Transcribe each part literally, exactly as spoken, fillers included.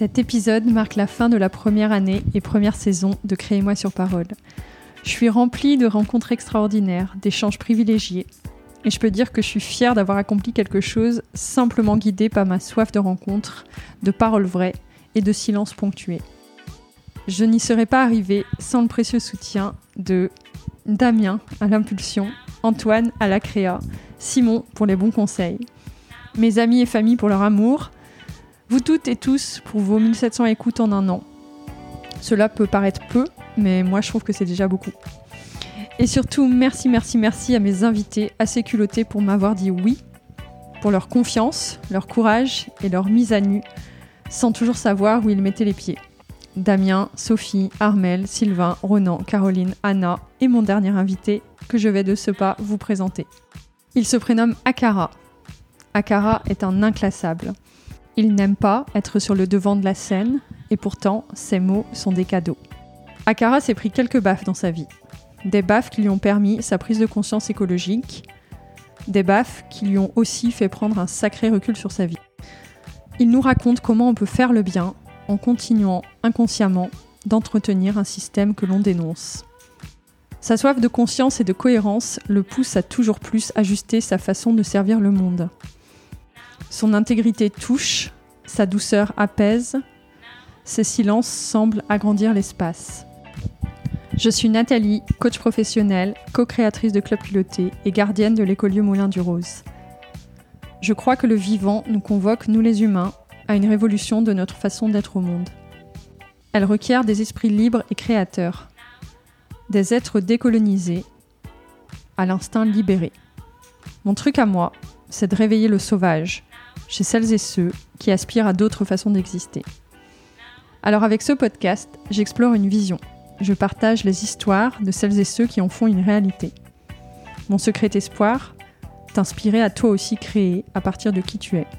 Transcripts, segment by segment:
Cet épisode marque la fin de la première année et première saison de Créez-moi sur parole. Je suis remplie de rencontres extraordinaires, d'échanges privilégiés. Et je peux dire que je suis fière d'avoir accompli quelque chose simplement guidée par ma soif de rencontres, de paroles vraies et de silences ponctués. Je n'y serais pas arrivée sans le précieux soutien de Damien à l'impulsion, Antoine à la créa, Simon pour les bons conseils, mes amis et familles pour leur amour, vous toutes et tous pour vos mille sept cents écoutes en un an. Cela peut paraître peu, mais moi je trouve que c'est déjà beaucoup. Et surtout, merci, merci, merci à mes invités assez culottés pour m'avoir dit oui, pour leur confiance, leur courage et leur mise à nu, sans toujours savoir où ils mettaient les pieds. Damien, Sophie, Armel, Sylvain, Ronan, Caroline, Anna et mon dernier invité que je vais de ce pas vous présenter. Il se prénomme Akara. Akara est un inclassable. Il n'aime pas être sur le devant de la scène et pourtant ses mots sont des cadeaux. Akara s'est pris quelques baffes dans sa vie. Des baffes qui lui ont permis sa prise de conscience écologique, des baffes qui lui ont aussi fait prendre un sacré recul sur sa vie. Il nous raconte comment on peut faire le bien en continuant inconsciemment d'entretenir un système que l'on dénonce. Sa soif de conscience et de cohérence le pousse à toujours plus ajuster sa façon de servir le monde. Son intégrité touche, sa douceur apaise, ses silences semblent agrandir l'espace. Je suis Nathalie, coach professionnelle, co-créatrice de Club Piloté et gardienne de l'écolieu Moulin du Rose. Je crois que le vivant nous convoque, nous les humains, à une révolution de notre façon d'être au monde. Elle requiert des esprits libres et créateurs, des êtres décolonisés, à l'instinct libéré. Mon truc à moi, c'est de réveiller le sauvage, chez celles et ceux qui aspirent à d'autres façons d'exister. Alors avec ce podcast, j'explore une vision. Je partage les histoires de celles et ceux qui en font une réalité. Mon secret espoir, t'inspirer à toi aussi créer à partir de qui tu es.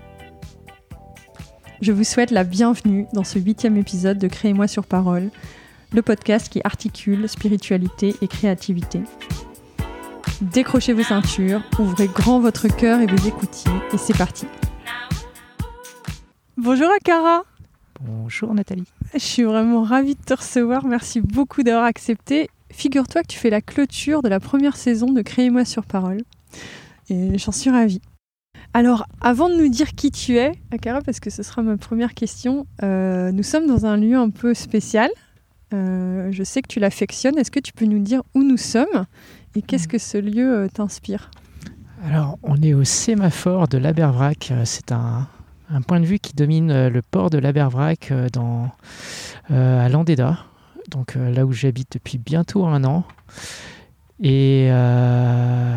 Je vous souhaite la bienvenue dans ce huitième épisode de Créez-moi sur parole, le podcast qui articule spiritualité et créativité. Décrochez vos ceintures, ouvrez grand votre cœur et vos écoutilles, et c'est parti. Bonjour Akara. Bonjour Nathalie. Je suis vraiment ravie de te recevoir, merci beaucoup d'avoir accepté. Figure-toi que tu fais la clôture de la première saison de Créez-moi sur parole, et j'en suis ravie. Alors, avant de nous dire qui tu es, Akara, parce que ce sera ma première question, euh, nous sommes dans un lieu un peu spécial. Euh, je sais que tu l'affectionnes. Est-ce que tu peux nous dire où nous sommes et qu'est-ce que ce lieu euh, t'inspire ? Alors, on est au sémaphore de l'Abervrac. C'est un, un point de vue qui domine le port de l'Abervrac dans, euh, à Landéda, donc euh, là où j'habite depuis bientôt un an. Et, euh,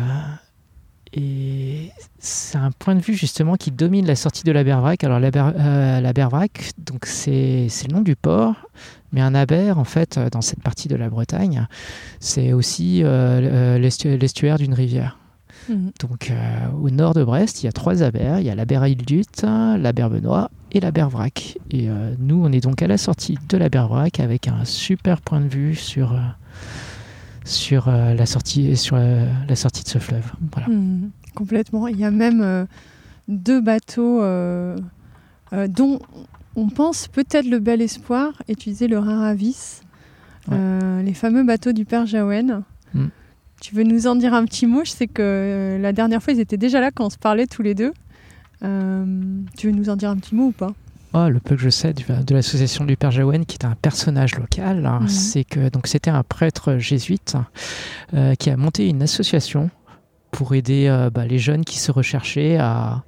et c'est un point de vue justement qui domine la sortie de l'Abervrac. Alors l'Aber, euh, l'Abervrac, donc c'est, c'est le nom du port. Mais un aber, en fait, dans cette partie de la Bretagne, c'est aussi euh, l'estu- l'estuaire d'une rivière. Mmh. Donc, euh, au nord de Brest, il y a trois abers. Il y a l'Aber-Île-Dut, l'Aber-Benoît et l'Abervrac. Et euh, nous, on est donc à la sortie de l'Abervrac avec un super point de vue sur, euh, sur, euh, la, sortie, sur euh, la sortie de ce fleuve. Voilà. Mmh, complètement. Il y a même euh, deux bateaux euh, euh, dont... on pense peut-être le Bel Espoir et tu disais le Raravis, ouais. euh, les fameux bateaux du Père Jaouen. Mm. Tu veux nous en dire un petit mot ? Je sais que euh, la dernière fois, ils étaient déjà là quand on se parlait tous les deux. Euh, tu veux nous en dire un petit mot ou pas ? Oh, le peu que je sais du, de l'association du Père Jaouen, qui est un personnage local, mm. c'est que donc, c'était un prêtre jésuite euh, qui a monté une association pour aider euh, bah, les jeunes qui se recherchaient à,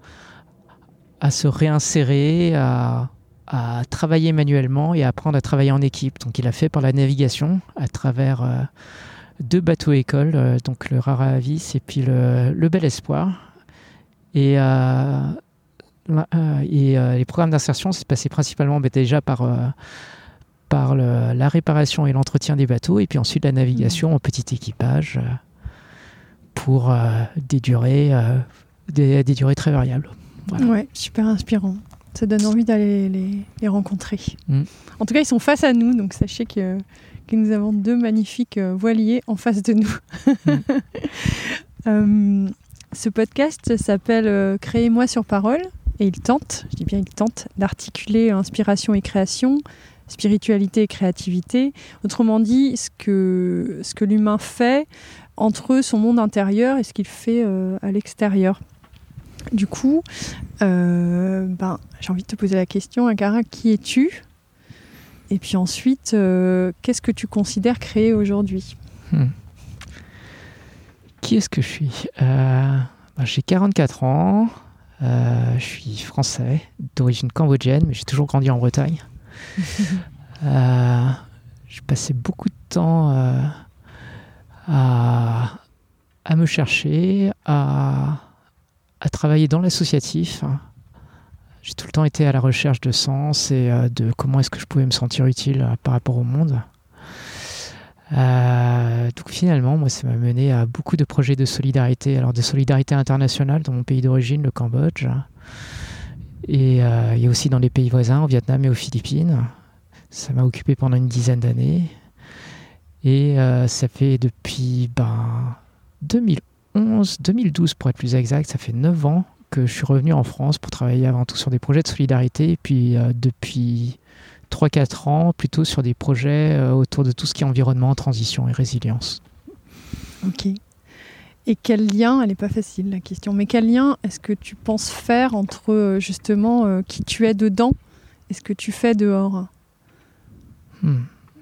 à se réinsérer, à... à travailler manuellement et à apprendre à travailler en équipe. Donc il a fait par la navigation à travers euh, deux bateaux-écoles, euh, donc le Raravis et puis le, le Bel Espoir. Et, euh, euh, et euh, les programmes d'insertion, c'est passé principalement bah, déjà par, euh, par le, la réparation et l'entretien des bateaux, et puis ensuite la navigation mmh. en petit équipage euh, pour euh, des, durées, euh, des, des durées très variables. Voilà. Ouais, super inspirant. Ça donne envie d'aller les, les rencontrer. Mmh. En tout cas, ils sont face à nous, donc sachez que, que nous avons deux magnifiques voiliers en face de nous. Mmh. euh, ce podcast s'appelle euh, Créez-moi sur parole. et il tente, je dis bien il tente, d'articuler inspiration et création, spiritualité et créativité. Autrement dit, ce que, ce que l'humain fait entre son monde intérieur et ce qu'il fait euh, à l'extérieur. Du coup, euh, ben, j'ai envie de te poser la question, Ankara, qui es-tu ? Et puis ensuite, euh, qu'est-ce que tu considères créer aujourd'hui ? hmm. Qui est-ce que je suis ? euh, ben, J'ai quarante-quatre ans, euh, je suis français, d'origine cambodgienne, mais j'ai toujours grandi en Bretagne. euh, j'ai passé beaucoup de temps euh, à, à me chercher, à, à travailler dans l'associatif. J'ai tout le temps été à la recherche de sens et euh, de comment est-ce que je pouvais me sentir utile euh, par rapport au monde. Euh, donc finalement, moi, ça m'a mené à beaucoup de projets de solidarité, alors de solidarité internationale dans mon pays d'origine, le Cambodge, et, euh, et aussi dans les pays voisins, au Vietnam et aux Philippines. Ça m'a occupé pendant une dizaine d'années. Et euh, ça fait depuis ben, deux mille onze, deux mille douze pour être plus exact, ça fait neuf ans que je suis revenu en France pour travailler avant tout sur des projets de solidarité. Et puis euh, depuis trois quatre ans, plutôt sur des projets euh, autour de tout ce qui est environnement, transition et résilience. Ok. Et quel lien, elle n'est pas facile la question, mais quel lien est-ce que tu penses faire entre justement euh, qui tu es dedans et ce que tu fais dehors ? Hmm.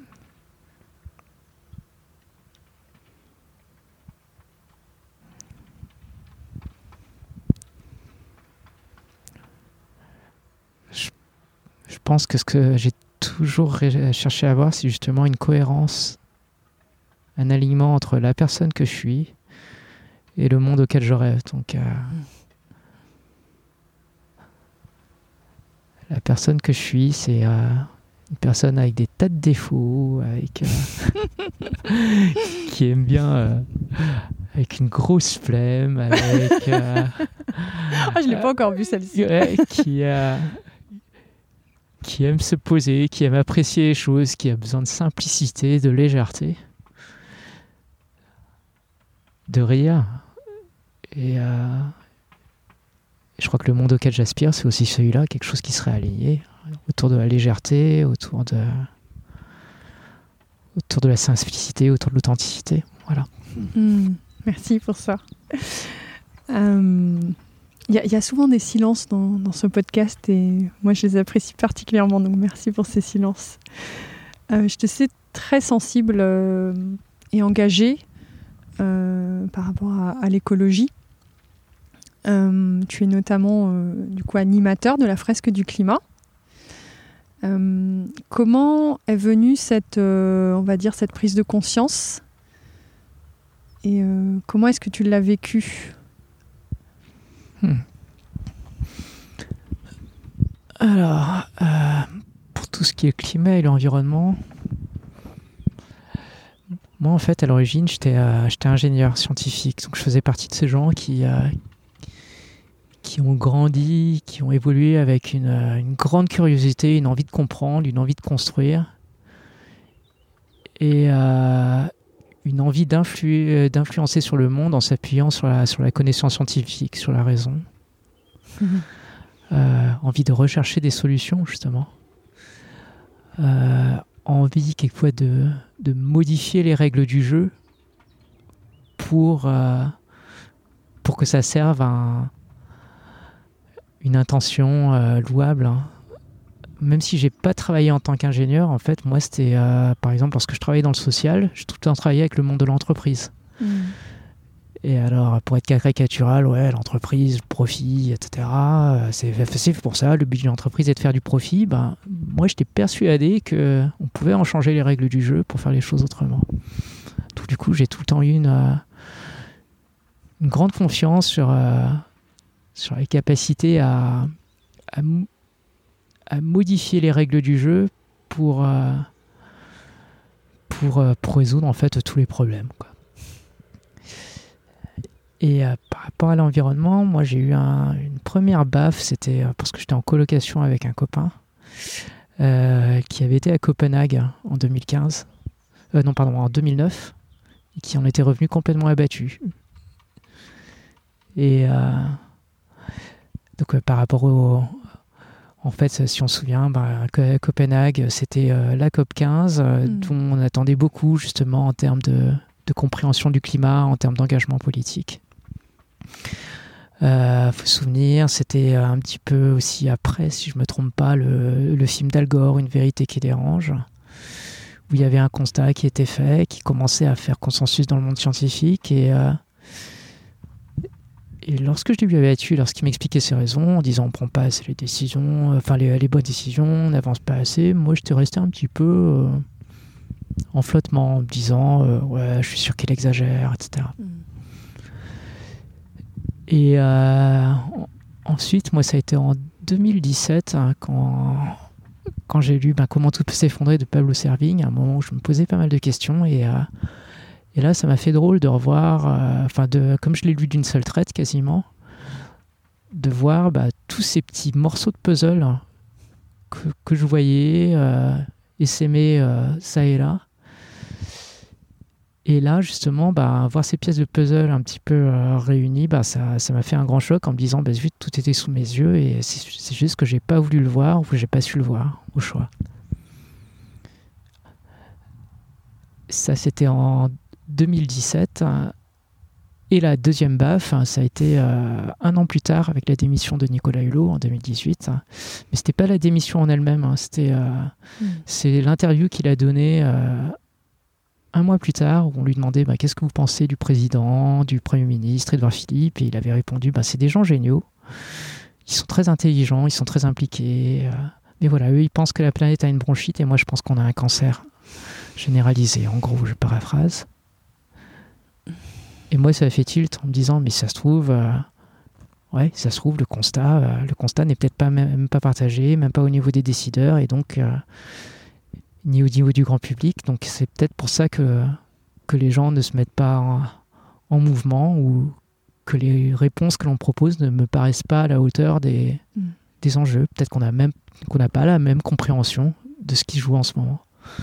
Je, je pense que ce que j'ai toujours ré- cherché à avoir, c'est justement une cohérence, un alignement entre la personne que je suis et le monde auquel je rêve. Donc, euh, la personne que je suis, c'est euh, une personne avec des tas de défauts, avec, euh, qui aime bien, euh, avec une grosse flemme, avec... Euh, ah, je l'ai pas encore vue celle-ci. Ouais, qui, euh, qui aime se poser, qui aime apprécier les choses, qui a besoin de simplicité, de légèreté, de rire. Et euh, je crois que le monde auquel j'aspire, c'est aussi celui-là, quelque chose qui serait aligné autour de la légèreté, autour de, autour de la simplicité, autour de l'authenticité. Voilà. Mmh, merci pour ça. Il euh, y, y a souvent des silences dans, dans ce podcast et moi je les apprécie particulièrement, donc merci pour ces silences. Euh, je te sais très sensible euh, et engagée euh, par rapport à, à l'écologie. Euh, tu es notamment euh, du coup animateur de la fresque du climat. Euh, comment est venue cette, euh, on va dire, cette prise de conscience et euh, comment est-ce que tu l'as vécue ? hmm. Alors, euh, pour tout ce qui est climat et l'environnement, moi en fait à l'origine j'étais, euh, j'étais ingénieur scientifique, donc je faisais partie de ces gens qui... Euh, qui ont grandi, qui ont évolué avec une, une grande curiosité, une envie de comprendre, une envie de construire et euh, une envie d'influ- d'influencer sur le monde en s'appuyant sur la, sur la connaissance scientifique, sur la raison. Mmh. Euh, envie de rechercher des solutions, justement. Euh, envie, quelquefois, de, de modifier les règles du jeu pour, euh, pour que ça serve à un une intention euh, louable. Hein. Même si j'ai pas travaillé en tant qu'ingénieur, en fait, moi, c'était, euh, par exemple, lorsque je travaillais dans le social, j'ai tout le temps travaillé avec le monde de l'entreprise. Mmh. Et alors, pour être caricatural, ouais, l'entreprise, le profit, et cetera, euh, c'est facile pour ça. Le but d'une entreprise est de faire du profit. Ben, moi, j'étais persuadé qu'on pouvait en changer les règles du jeu pour faire les choses autrement. Donc, du coup, j'ai tout le temps eu une, euh, une grande confiance sur... Euh, sur la capacité à, à, à modifier les règles du jeu pour, euh, pour, euh, pour résoudre en fait tous les problèmes, quoi. Et euh, par rapport à l'environnement, moi j'ai eu un, une première baffe, c'était euh, parce que j'étais en colocation avec un copain euh, qui avait été à Copenhague en deux mille quinze, euh, non pardon, en deux mille neuf, et qui en était revenu complètement abattu. Et... Euh, Donc euh, par rapport au... En fait, si on se souvient, bah, Copenhague, c'était euh, la COP quinze, euh, mmh. dont on attendait beaucoup justement en termes de, de compréhension du climat, en termes d'engagement politique. Il euh, faut se souvenir, c'était un petit peu aussi après, si je ne me trompe pas, le, le film d'Al Gore, Une vérité qui dérange, où il y avait un constat qui était fait, qui commençait à faire consensus dans le monde scientifique. Et, euh, et lorsque je l'ai vu là-dessus, lorsqu'il m'expliquait ses raisons, en disant on ne prend pas assez les décisions, enfin les, les bonnes décisions, on n'avance pas assez, moi j'étais resté un petit peu euh, en flottement, en me disant euh, ouais, je suis sûr qu'il exagère, et cetera. Mm. Et euh, ensuite, moi, ça a été en deux mille dix-sept, hein, quand, quand j'ai lu ben, Comment tout peut s'effondrer de Pablo Servigne, à un moment où je me posais pas mal de questions. Et, euh, et là, ça m'a fait drôle de revoir, enfin, euh, comme je l'ai lu d'une seule traite quasiment, de voir bah, tous ces petits morceaux de puzzle hein, que, que je voyais euh, essaimer euh, ça et là. Et là, justement, bah, voir ces pièces de puzzle un petit peu euh, réunies, bah, ça, ça m'a fait un grand choc en me disant, bah, vite, tout était sous mes yeux et c'est, c'est juste que j'ai pas voulu le voir ou que j'ai pas su le voir au choix. Ça, c'était en deux mille dix-sept. Hein, et la deuxième baffe, hein, ça a été euh, un an plus tard avec la démission de Nicolas Hulot en deux mille dix-huit. Hein. Mais c'était pas la démission en elle-même, hein, c'était euh, mmh. c'est l'interview qu'il a donnée euh, un mois plus tard, où on lui demandait bah, qu'est-ce que vous pensez du président, du Premier ministre, Édouard Philippe, et il avait répondu bah, c'est des gens géniaux, ils sont très intelligents, ils sont très impliqués, euh, mais voilà, eux ils pensent que la planète a une bronchite et moi je pense qu'on a un cancer généralisé. En gros, je paraphrase. Et moi ça a fait tilt en me disant mais ça se trouve, euh, ouais, ça se trouve le constat, euh, le constat n'est peut-être pas même, même pas partagé, même pas au niveau des décideurs et donc euh, ni au niveau du grand public. Donc c'est peut-être pour ça que, que les gens ne se mettent pas en, en mouvement ou que les réponses que l'on propose ne me paraissent pas à la hauteur des, mmh. des enjeux. Peut-être qu'on a même, qu'on n'a pas la même compréhension de ce qui se joue en ce moment.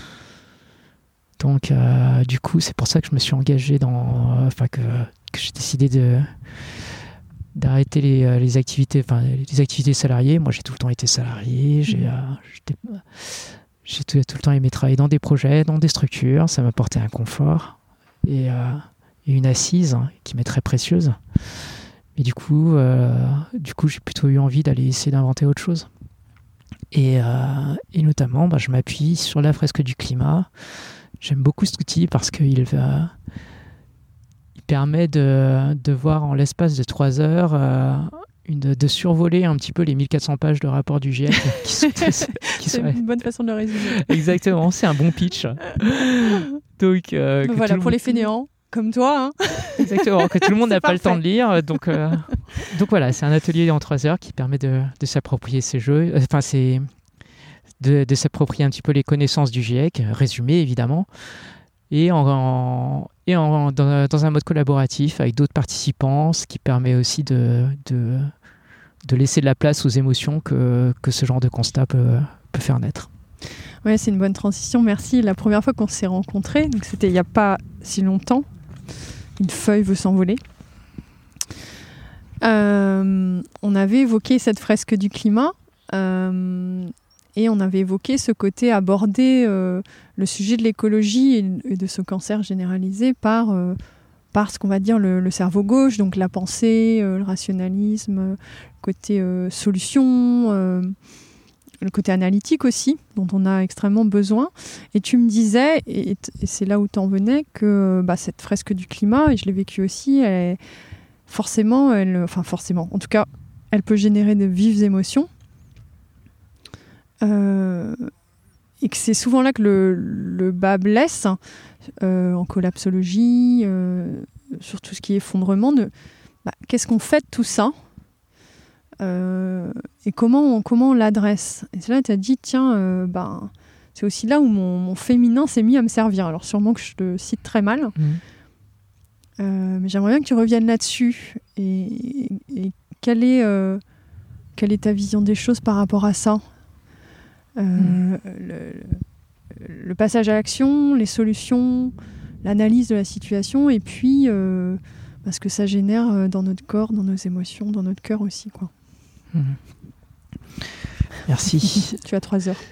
Donc euh, du coup, c'est pour ça que je me suis engagé dans... Euh, enfin, que, que j'ai décidé de, d'arrêter les, les, activités, enfin, les activités salariées. Moi, j'ai tout le temps été salarié. J'ai... Mmh. Euh, j'étais, J'ai tout, tout le temps aimé travailler dans des projets, dans des structures. Ça m'apportait un confort et, euh, et une assise hein, qui m'est très précieuse. Mais du coup, euh, du coup, j'ai plutôt eu envie d'aller essayer d'inventer autre chose. Et, euh, et notamment, bah, je m'appuie sur la fresque du climat. J'aime beaucoup cet outil parce qu'il euh, il permet de, de voir en l'espace de trois heures... Euh, Une, de survoler un petit peu les mille quatre cents pages de rapport du G I E C. Qui sont, qui c'est sont... une bonne façon de le résumer. Exactement, c'est un bon pitch. Donc, euh, donc voilà, pour monde... les fainéants, comme toi. Hein. Exactement, que tout le monde n'a pas le temps de lire. Donc, euh... donc voilà, c'est un atelier en trois heures qui permet de, de s'approprier ces jeux, enfin, c'est de, de s'approprier un petit peu les connaissances du G I E C, résumées évidemment, et en, en et en, dans, dans un mode collaboratif avec d'autres participants, ce qui permet aussi de, de, de laisser de la place aux émotions que, que ce genre de constat peut, peut faire naître. Ouais, c'est une bonne transition, merci. La première fois qu'on s'est rencontrés, donc c'était il n'y a pas si longtemps, une feuille veut s'envoler. Euh, on avait évoqué cette fresque du climat euh, et on avait évoqué ce côté aborder euh, le sujet de l'écologie et, et de ce cancer généralisé par, euh, par ce qu'on va dire le, le cerveau gauche, donc la pensée, euh, le rationalisme, le côté euh, solution, euh, le côté analytique aussi, dont on a extrêmement besoin. Et tu me disais, et, et c'est là où t'en venais, que bah, cette fresque du climat, et je l'ai vécu aussi, elle est, forcément, elle, enfin forcément, en tout cas, elle peut générer de vives émotions. Euh, et que c'est souvent là que le, le bas blesse, euh, en collapsologie, euh, sur tout ce qui est effondrement, de bah, qu'est-ce qu'on fait de tout ça euh, et comment on, comment on l'adresse. Et c'est là que tu as dit, tiens, euh, bah, c'est aussi là où mon, mon féminin s'est mis à me servir. Alors sûrement que je le cite très mal, mmh. euh, mais j'aimerais bien que tu reviennes là-dessus. Et, et quelle est, euh, quelle est ta vision des choses par rapport à ça ? Euh, mmh. le, le passage à l'action, les solutions, l'analyse de la situation et puis euh, ce que ça génère dans notre corps, dans nos émotions, dans notre cœur aussi, quoi. Mmh. Merci. Tu as trois heures.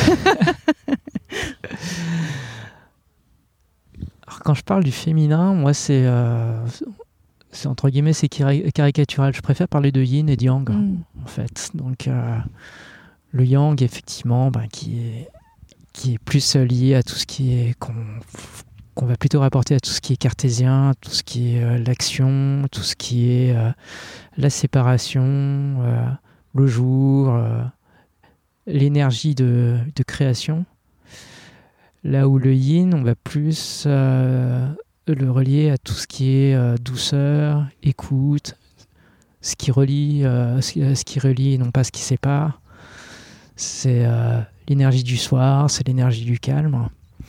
Alors, quand je parle du féminin, moi, c'est, euh, c'est entre guillemets, c'est cari- caricatural. Je préfère parler de yin et de yang, mm. en fait. Donc, euh, le yang, effectivement, ben, qui est, qui est plus lié à tout ce qui est qu'on, qu'on va plutôt rapporter à tout ce qui est cartésien, tout ce qui est euh, l'action, tout ce qui est euh, la séparation, euh, le jour, euh, l'énergie de, de création. Là où le yin, on va plus euh, le relier à tout ce qui est euh, douceur, écoute, ce qui relie, euh, ce, ce qui relie et non pas ce qui sépare. C'est euh, l'énergie du soir, c'est l'énergie du calme.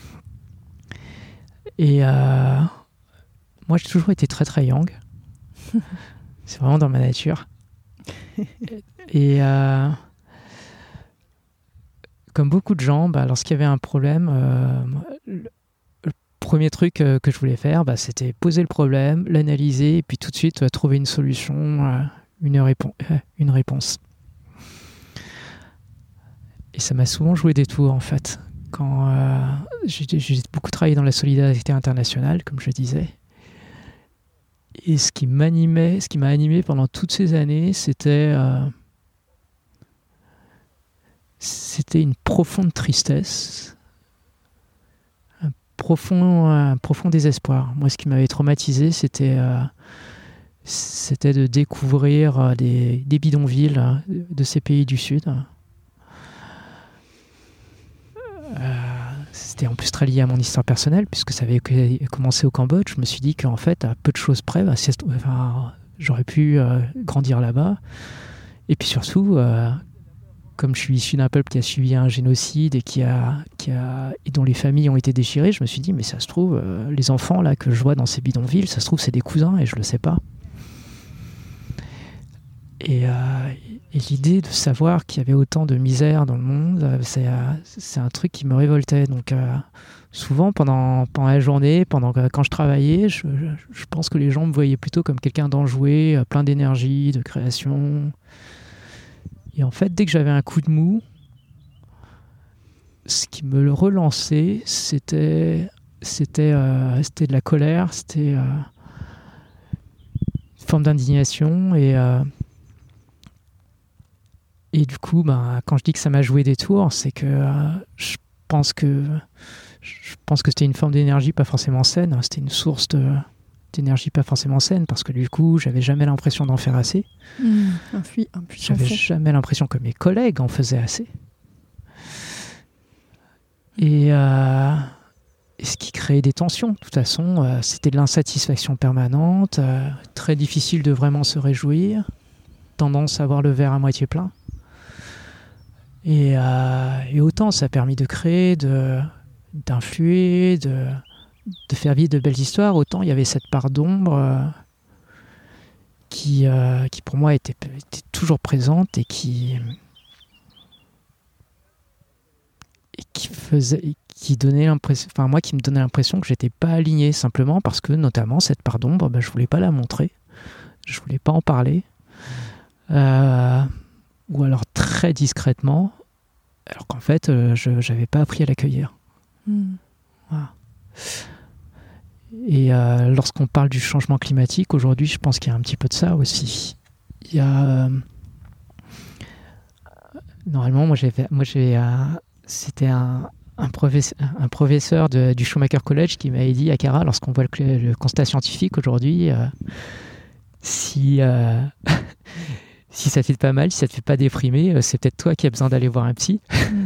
Et euh, moi, j'ai toujours été très très yang. C'est vraiment dans ma nature. Et euh, comme beaucoup de gens, bah, lorsqu'il y avait un problème, euh, le, le premier truc euh, que je voulais faire, bah, c'était poser le problème, l'analyser, et puis tout de suite euh, trouver une solution, euh, une, répon- euh, une réponse. Et ça m'a souvent joué des tours, en fait. Quand euh, j'ai, j'ai beaucoup travaillé dans la solidarité internationale, comme je disais. Et ce qui m'animait, ce qui m'a animé pendant toutes ces années, c'était... Euh, C'était une profonde tristesse, un profond, un profond désespoir. Moi, ce qui m'avait traumatisé, c'était, euh, c'était de découvrir euh, des, des bidonvilles euh, de ces pays du Sud. Euh, c'était en plus très lié à mon histoire personnelle, puisque ça avait commencé au Cambodge. Je me suis dit qu'en fait, à peu de choses près, bah, c'est, enfin, j'aurais pu euh, grandir là-bas. Et puis surtout... Euh, comme je suis issu d'un peuple qui a subi un génocide et, qui a, qui a, et dont les familles ont été déchirées, je me suis dit, mais ça se trouve, euh, les enfants là, que je vois dans ces bidonvilles, ça se trouve, c'est des cousins et je ne le sais pas. Et, euh, et l'idée de savoir qu'il y avait autant de misère dans le monde, c'est, euh, c'est un truc qui me révoltait. Donc, euh, souvent, pendant, pendant la journée, pendant, quand je travaillais, je, je, je pense que les gens me voyaient plutôt comme quelqu'un d'enjoué, plein d'énergie, de création. Et en fait, dès que j'avais un coup de mou, ce qui me le relançait, c'était, c'était, euh, c'était de la colère, c'était euh, une forme d'indignation. Et, euh, et du coup, ben, quand je dis que ça m'a joué des tours, c'est que euh, je pense que je pense que c'était une forme d'énergie pas forcément saine. C'était une source de... d'énergie pas forcément saine, parce que du coup j'avais jamais l'impression d'en faire assez. Mmh, un puits, un puits j'avais fond. jamais l'impression que mes collègues en faisaient assez. Et, euh, et ce qui créait des tensions. De toute façon, euh, c'était de l'insatisfaction permanente, euh, très difficile de vraiment se réjouir, tendance à voir le verre à moitié plein. Et, euh, et autant ça a permis de créer, de, d'influer, de de faire vivre de belles histoires, autant il y avait cette part d'ombre euh, qui, euh, qui pour moi était, était toujours présente et qui, et qui faisait, qui donnait l'impression, enfin moi qui me donnait l'impression que j'étais pas aligné, simplement parce que notamment cette part d'ombre, ben, je voulais pas la montrer, je voulais pas en parler, euh, ou alors très discrètement, alors qu'en fait euh, je j'avais pas appris à l'accueillir. Mmh. Voilà. Et euh, lorsqu'on parle du changement climatique, aujourd'hui, je pense qu'il y a un petit peu de ça aussi. Il y a... Euh, normalement, moi, j'avais, moi j'ai, euh, c'était un, un, professeur, un professeur de, du Schumacher College qui m'avait dit, Akara, lorsqu'on voit le, le constat scientifique aujourd'hui, euh, si, euh, si ça te fait pas mal, si ça te fait pas déprimer, c'est peut-être toi qui as besoin d'aller voir un psy.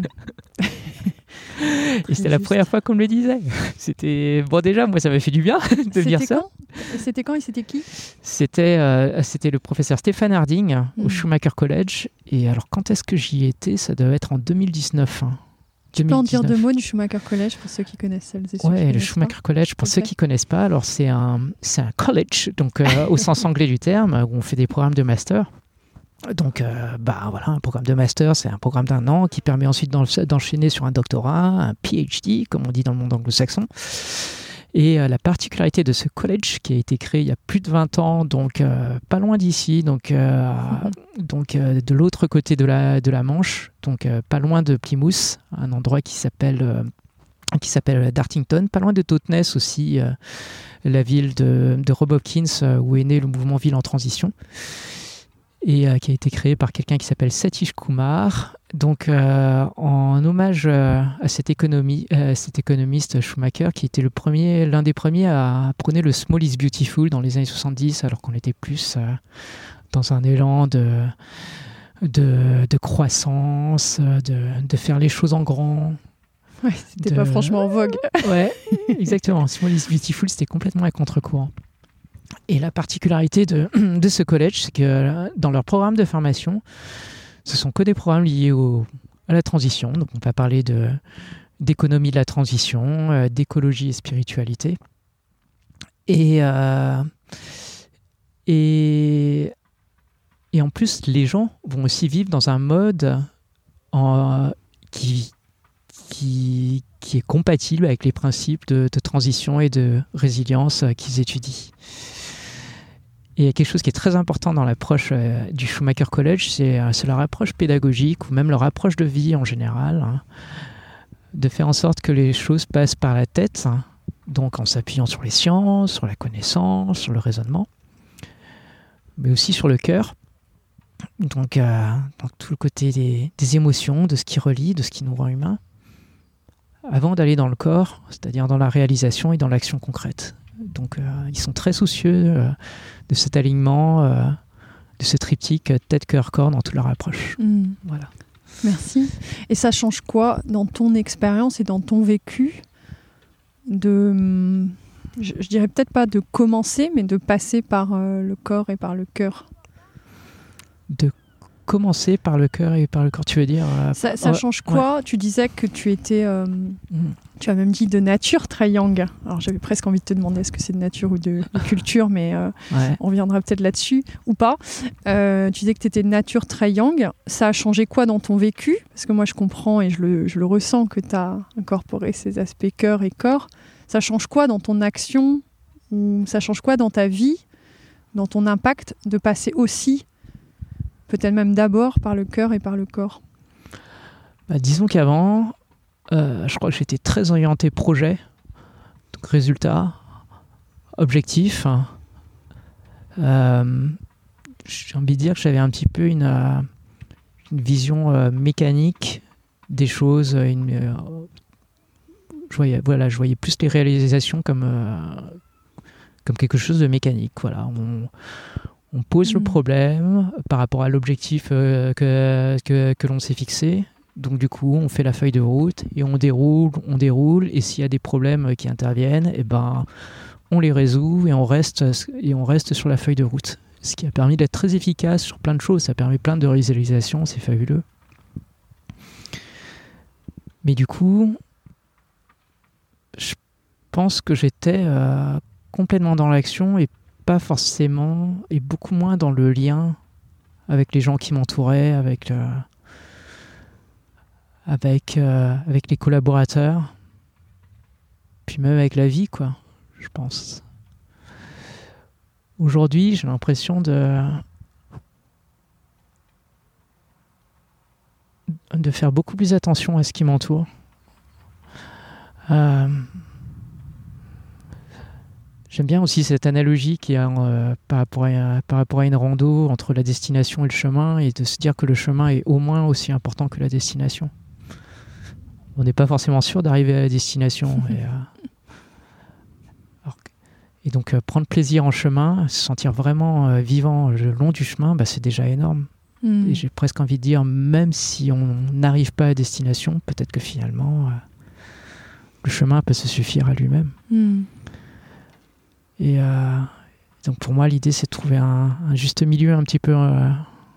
Et c'était la première fois qu'on me le disait. C'était bon, déjà moi ça m'a fait du bien de c'était dire ça. Quand c'était quand et c'était qui? C'était euh, c'était le professeur Stéphane Harding mmh. au Schumacher College. Et alors quand est-ce que j'y étais? Ça doit être en deux mille dix-neuf. Hein. Tu peux en dire deux mots du Schumacher College pour ceux qui connaissent celles et ceux ouais, qui le Schumacher pas. College pour ceux qui connaissent pas. Alors c'est un c'est un college donc euh, au sens anglais du terme où on fait des programmes de master. Donc, euh, bah, voilà, un programme de master, c'est un programme d'un an qui permet ensuite d'en- d'enchaîner sur un doctorat, un P H D, comme on dit dans le monde anglo-saxon. Et euh, la particularité de ce collège, qui a été créé il y a plus de vingt ans, donc euh, pas loin d'ici, donc, euh, mmh. donc euh, de l'autre côté de la, de la Manche, donc euh, pas loin de Plymouth, un endroit qui s'appelle, euh, qui s'appelle Dartington, pas loin de Totnes aussi, euh, la ville de, de Rob Hopkins, euh, où est né le mouvement Ville en transition, et euh, qui a été créé par quelqu'un qui s'appelle Satish Kumar. Donc, euh, en hommage euh, à cet, économie, euh, cet économiste Schumacher, qui était le premier, l'un des premiers à prôner le small is beautiful dans les années soixante-dix, alors qu'on était plus euh, dans un élan de, de, de croissance, de, de faire les choses en grand. Ouais, c'était de... pas franchement en vogue. Ouais, exactement. Small is beautiful, c'était complètement à contre-courant. Et la particularité de, de ce collège, c'est que dans leur programme de formation, ce sont que des programmes liés au, à la transition. Donc, on va parler de, d'économie de la transition, euh, d'écologie et spiritualité. Et, euh, et, et en plus, les gens vont aussi vivre dans un mode en, qui, qui, qui est compatible avec les principes de, de transition et de résilience euh, qu'ils étudient. Et il y a quelque chose qui est très important dans l'approche euh, du Schumacher College, c'est, euh, c'est leur approche pédagogique ou même leur approche de vie en général, hein, de faire en sorte que les choses passent par la tête, hein, donc en s'appuyant sur les sciences, sur la connaissance, sur le raisonnement, mais aussi sur le cœur, donc, euh, donc tout le côté des, des émotions, de ce qui relie, de ce qui nous rend humains, avant d'aller dans le corps, c'est-à-dire dans la réalisation et dans l'action concrète. Donc euh, ils sont très soucieux euh, de cet alignement, euh, de ce triptyque tête, cœur, corps dans toute leur approche. Mmh. Voilà. Merci. Et ça change quoi dans ton expérience et dans ton vécu de, je, je dirais peut-être pas de commencer, mais de passer par euh, le corps et par le cœur? De commencer par le cœur et par le corps, tu veux dire euh, Ça, ça ouais, change quoi? Ouais. Tu disais que tu étais, euh, mmh. tu as même dit de nature très yang. Alors j'avais presque envie de te demander est-ce que c'est de nature ou de, de culture, mais euh, ouais. on reviendra peut-être là-dessus ou pas. Euh, tu disais que tu étais de nature très yang. Ça a changé quoi dans ton vécu? Parce que moi je comprends et je le, je le ressens que tu as incorporé ces aspects cœur et corps. Ça change quoi dans ton action? Ou ça change quoi dans ta vie, dans ton impact, de passer aussi peut-être même d'abord par le cœur et par le corps? Bah, disons qu'avant, euh, je crois que j'étais très orienté projet, donc résultat, objectif. Euh, j'ai envie de dire que j'avais un petit peu une, euh, une vision euh, mécanique des choses. Une, euh, je voyais, voilà, je voyais plus les réalisations comme, euh, comme quelque chose de mécanique. Voilà, on, On pose mmh. le problème par rapport à l'objectif euh, que, que, que l'on s'est fixé. Donc du coup, on fait la feuille de route et on déroule, on déroule. Et s'il y a des problèmes qui interviennent, eh ben, on les résout et on reste, et on reste sur la feuille de route. Ce qui a permis d'être très efficace sur plein de choses. Ça permet plein de réalisations, c'est fabuleux. Mais du coup, je pense que j'étais euh, complètement dans l'action et pas forcément, et beaucoup moins dans le lien avec les gens qui m'entouraient, avec, le, avec, euh, avec les collaborateurs, puis même avec la vie, quoi, je pense. Aujourd'hui, j'ai l'impression de, de faire beaucoup plus attention à ce qui m'entoure. Euh, J'aime bien aussi cette analogie qu'il y a euh, par, rapport à, par rapport à une rando entre la destination et le chemin, et de se dire que le chemin est au moins aussi important que la destination. On n'est pas forcément sûr d'arriver à la destination. et, euh, alors, et donc euh, prendre plaisir en chemin, se sentir vraiment euh, vivant le long du chemin, bah, c'est déjà énorme. Mmh. Et j'ai presque envie de dire, même si on n'arrive pas à destination, peut-être que finalement, euh, le chemin peut se suffire à lui-même. Mmh. Et euh, donc pour moi, l'idée, c'est de trouver un, un juste milieu un petit peu euh,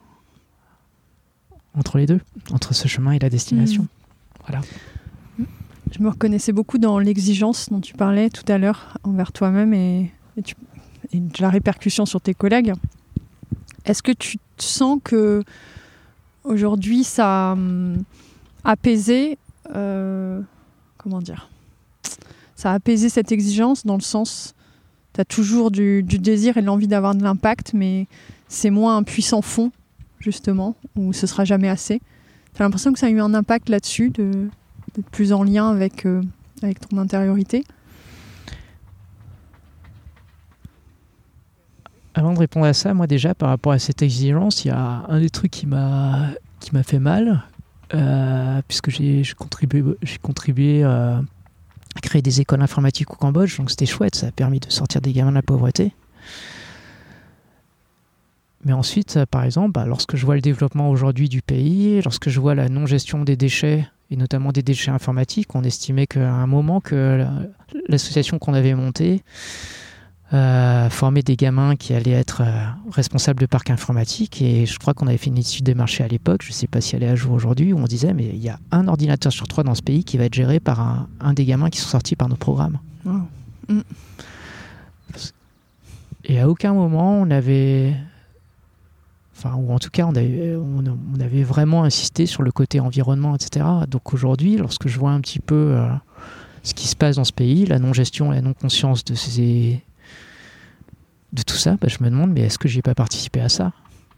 entre les deux, entre ce chemin et la destination. Mmh. Voilà. Je me reconnaissais beaucoup dans l'exigence dont tu parlais tout à l'heure envers toi-même et, et, tu, et de la répercussion sur tes collègues. Est-ce que tu sens que aujourd'hui, ça a hum, apaisé, euh, comment dire, ça a apaisé cette exigence dans le sens, tu as toujours du, du désir et l'envie d'avoir de l'impact, mais c'est moins un puissant fond, justement, où ce sera jamais assez. Tu as l'impression que ça a eu un impact là-dessus, de, d'être plus en lien avec, euh, avec ton intériorité? Avant de répondre à ça, moi déjà, par rapport à cette exigence, il y a un des trucs qui m'a, qui m'a fait mal, euh, puisque j'ai, j'ai contribué, j'ai contribué euh, à créer des écoles informatiques au Cambodge, donc c'était chouette, ça a permis de sortir des gamins de la pauvreté. Mais ensuite, par exemple, bah, lorsque je vois le développement aujourd'hui du pays, lorsque je vois la non-gestion des déchets, et notamment des déchets informatiques, on estimait qu'à un moment que l'association qu'on avait montée Euh, former des gamins qui allaient être euh, responsables de parcs informatiques, et je crois qu'on avait fait une étude des marchés à l'époque, je ne sais pas si elle est à jour aujourd'hui, où on disait mais il y a un ordinateur sur trois dans ce pays qui va être géré par un, un des gamins qui sont sortis par nos programmes. Wow. Mm. Et à aucun moment on avait, enfin, ou en tout cas on avait, on, on avait vraiment insisté sur le côté environnement, et cetera. Donc aujourd'hui, lorsque je vois un petit peu euh, ce qui se passe dans ce pays, la non-gestion, la non-conscience de ces de tout ça, bah, je me demande, mais est-ce que j'ai pas participé à ça?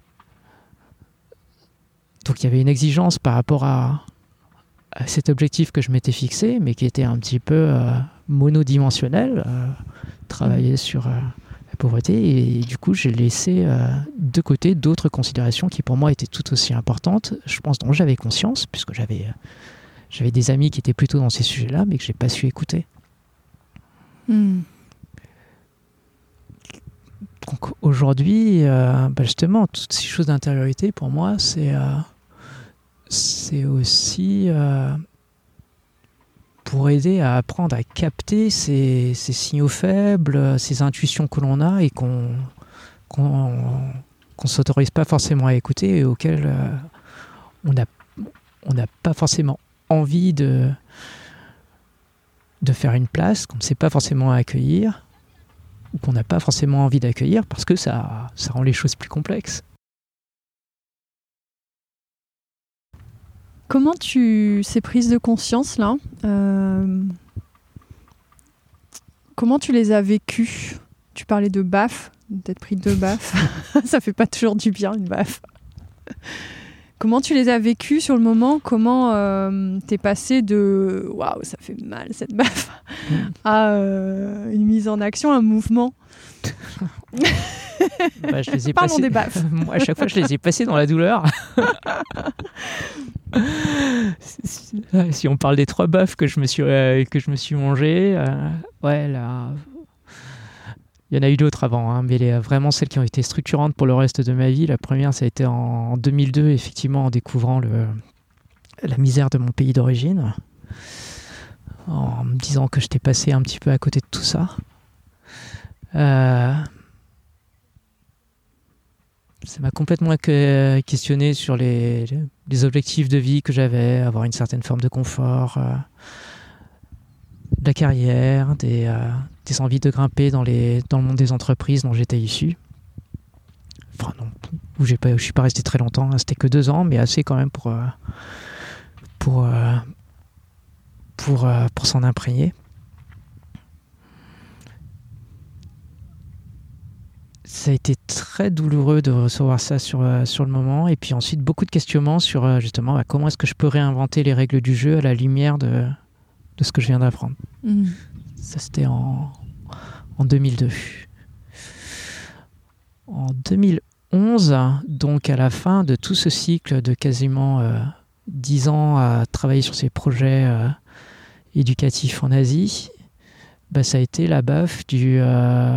Donc il y avait une exigence par rapport à, à cet objectif que je m'étais fixé, mais qui était un petit peu euh, monodimensionnel, euh, travailler mmh. sur euh, la pauvreté, et, et du coup j'ai laissé euh, de côté d'autres considérations qui pour moi étaient tout aussi importantes, je pense dont j'avais conscience, puisque j'avais, j'avais des amis qui étaient plutôt dans ces sujets-là, mais que j'ai pas su écouter. Mmh. Donc aujourd'hui, euh, bah justement, toutes ces choses d'intériorité, pour moi, c'est, euh, c'est aussi euh, pour aider à apprendre à capter ces, ces signaux faibles, ces intuitions que l'on a et qu'on qu'on, qu'on s'autorise pas forcément à écouter et auxquelles euh, on n'a on n'a pas forcément envie de, de faire une place, qu'on ne sait pas forcément accueillir, ou qu'on n'a pas forcément envie d'accueillir parce que ça, ça rend les choses plus complexes. Comment tu... ces prises de conscience-là, euh... comment tu les as vécues? Tu parlais de baffe, d'être pris de baffe. Ça fait pas toujours du bien, une baffe. Comment tu les as vécues sur le moment? Comment euh, t'es passé de « waouh, ça fait mal cette baffe » mmh. à euh, une mise en action, un mouvement? Bah, je les ai Parlons passés... des baffes. Moi, à chaque fois, je les ai passés dans la douleur. Si on parle des trois baffes que je me suis, euh, que je me suis mangé, euh, ouais, là... Il y en a eu d'autres avant, hein, mais les, vraiment celles qui ont été structurantes pour le reste de ma vie. La première, ça a été en deux mille deux, effectivement, en découvrant le, la misère de mon pays d'origine, en me disant que j'étais passé un petit peu à côté de tout ça. Euh, ça m'a complètement questionné sur les, les objectifs de vie que j'avais, avoir une certaine forme de confort, euh, de la carrière, des... Euh, des envies de grimper dans, les, dans le monde des entreprises dont j'étais issu. Enfin non, où j'ai pas, je suis pas resté très longtemps, hein, c'était que deux ans, mais assez quand même pour, euh, pour, euh, pour, euh, pour s'en imprégner. Ça a été très douloureux de recevoir ça sur, euh, sur le moment, et puis ensuite beaucoup de questionnements sur euh, justement bah, comment est-ce que je peux réinventer les règles du jeu à la lumière de, de ce que je viens d'apprendre. Mmh. Ça, c'était en, en deux mille deux. En deux mille onze, donc à la fin de tout ce cycle de quasiment euh, dix ans à travailler sur ces projets euh, éducatifs en Asie, bah, ça a été la baffe du, euh,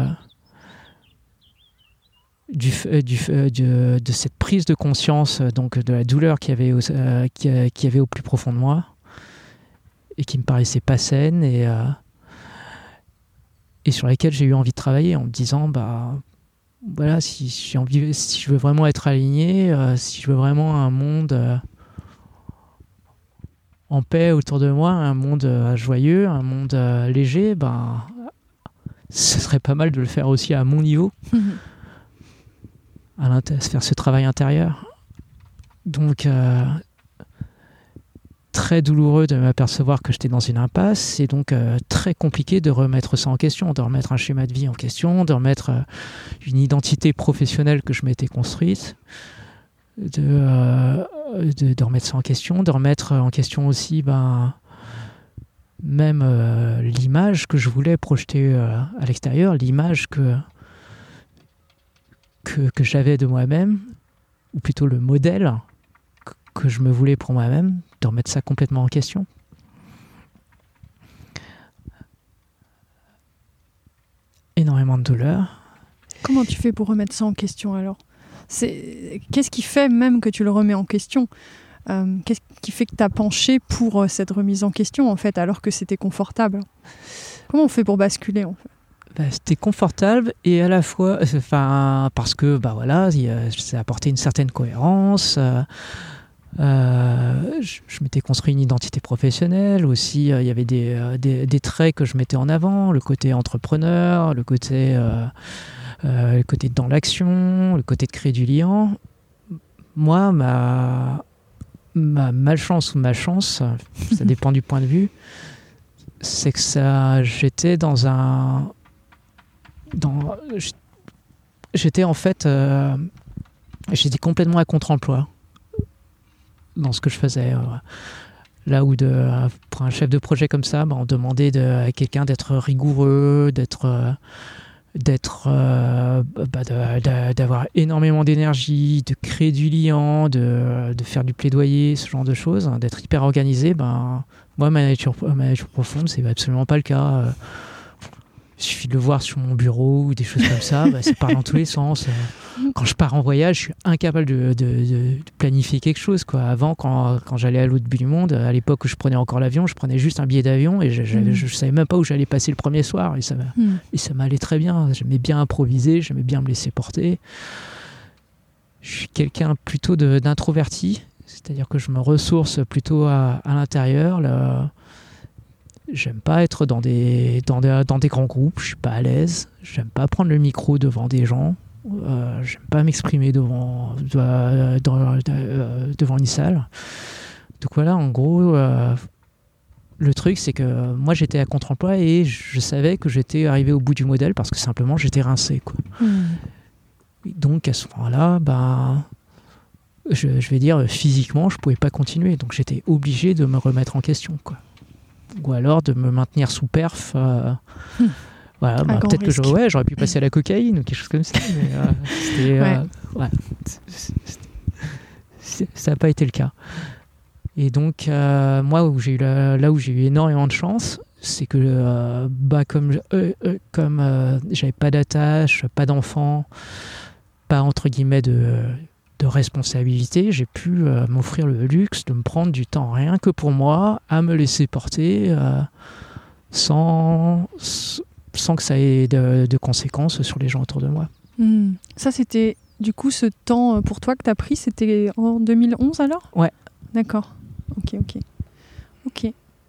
du, euh, du, euh, de, de cette prise de conscience, donc de la douleur qu'il y avait au, euh, qu'il y avait au plus profond de moi et qui me paraissait pas saine et euh, et sur laquelle j'ai eu envie de travailler en me disant bah voilà, si j'ai envie, si je veux vraiment être aligné, euh, si je veux vraiment un monde euh, en paix autour de moi, un monde euh, joyeux, un monde euh, léger, ben ce serait pas mal de le faire aussi à mon niveau, mmh. à faire ce travail intérieur. Donc euh, très douloureux de m'apercevoir que j'étais dans une impasse. C'est donc euh, très compliqué de remettre ça en question, de remettre un schéma de vie en question, de remettre euh, une identité professionnelle que je m'étais construite, de, euh, de, de remettre ça en question, de remettre en question aussi ben, même euh, l'image que je voulais projeter euh, à l'extérieur, l'image que, que, que j'avais de moi-même, ou plutôt le modèle que je me voulais pour moi-même, de remettre ça complètement en question. Énormément de douleur. Comment tu fais pour remettre ça en question alors ? C'est... Qu'est-ce qui fait même que tu le remets en question ? euh, Qu'est-ce qui fait que tu as penché pour euh, cette remise en question en fait, alors que c'était confortable ? Comment on fait pour basculer en fait ? Bah, c'était confortable et à la fois, enfin, parce que bah voilà, ça apportait une certaine cohérence. Euh, Euh, je, je m'étais construit une identité professionnelle aussi. Euh, il y avait des, euh, des, des traits que je mettais en avant, le côté entrepreneur, le côté, euh, euh, le côté dans l'action, le côté de créer du lien. Moi, ma, ma malchance ou ma chance, ça dépend du point de vue, c'est que ça, j'étais dans un... Dans, j'étais en fait... Euh, j'étais complètement à contre-emploi dans ce que je faisais. Là où de, pour un chef de projet comme ça, bah, on demandait de, à quelqu'un d'être rigoureux, d'être, d'être, euh, bah, de, de, d'avoir énormément d'énergie, de créer du lien, de, de faire du plaidoyer, ce genre de choses, d'être hyper organisé. Bah, moi, ma nature, ma nature profonde, c'est absolument pas le cas. Il suffit de le voir sur mon bureau ou des choses comme ça, bah, ça part dans tous les sens. Quand je pars en voyage, je suis incapable de, de, de planifier quelque chose, quoi. Avant, quand, quand j'allais à l'autre bout du monde, à l'époque où je prenais encore l'avion, je prenais juste un billet d'avion et je ne mmh. savais même pas où j'allais passer le premier soir. Et ça, mmh. et ça m'allait très bien. J'aimais bien improviser, j'aimais bien me laisser porter. Je suis quelqu'un plutôt de, d'introverti, c'est-à-dire que je me ressource plutôt à, à l'intérieur. Là, j'aime pas être dans des, dans, des, dans des grands groupes, je suis pas à l'aise. J'aime pas prendre le micro devant des gens. Euh, j'aime pas m'exprimer devant, de, dans, de, euh, devant une salle. Donc voilà, en gros, euh, le truc, c'est que moi, j'étais à contre-emploi et je savais que j'étais arrivé au bout du modèle parce que simplement, j'étais rincé, quoi. Mmh. Donc à ce moment-là, ben, je, je vais dire, physiquement, je pouvais pas continuer. Donc j'étais obligé de me remettre en question, quoi. Ou alors de me maintenir sous perf. Euh, mmh. Voilà, bah, peut-être risque. que j'aurais, ouais, j'aurais pu passer à la cocaïne ou quelque chose comme ça, mais euh, c'était, ouais. Euh, ouais, c'était, ça n'a pas été le cas. Et donc, euh, moi, où j'ai eu la, là où j'ai eu énormément de chance, c'est que euh, bah, comme, euh, euh, comme euh, j'avais pas d'attache, pas d'enfant, pas entre guillemets de, de responsabilité, j'ai pu euh, m'offrir le luxe de me prendre du temps rien que pour moi, à me laisser porter euh, sans... sans que ça ait de, de conséquences sur les gens autour de moi. Mmh. Ça, c'était, du coup, ce temps pour toi que tu as pris, c'était en deux mille onze alors ? Ouais. D'accord. Ok, ok. Ok.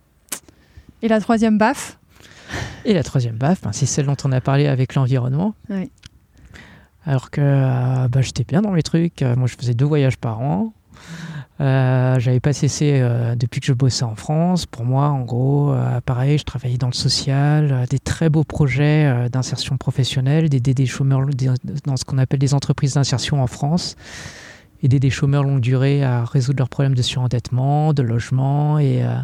Et la troisième baffe ? Et la troisième baffe, ben, c'est celle dont on a parlé avec l'environnement. Ouais. Alors que euh, bah, j'étais bien dans mes trucs. Moi, je faisais deux voyages par an. Euh, j'avais pas cessé euh, depuis que je bossais en France. Pour moi, en gros, euh, pareil, je travaillais dans le social, euh, des très beaux projets euh, d'insertion professionnelle, d'aider des chômeurs des, dans ce qu'on appelle des entreprises d'insertion en France, aider des chômeurs longue durée à résoudre leurs problèmes de surendettement, de logement et, euh,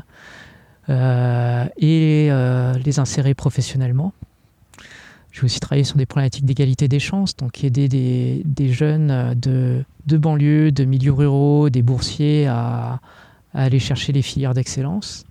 euh, et euh, les insérer professionnellement. J'ai aussi travaillé sur des problématiques d'égalité des chances, donc aider des, des jeunes de, de banlieue, de milieux ruraux, des boursiers à, à aller chercher les filières d'excellence.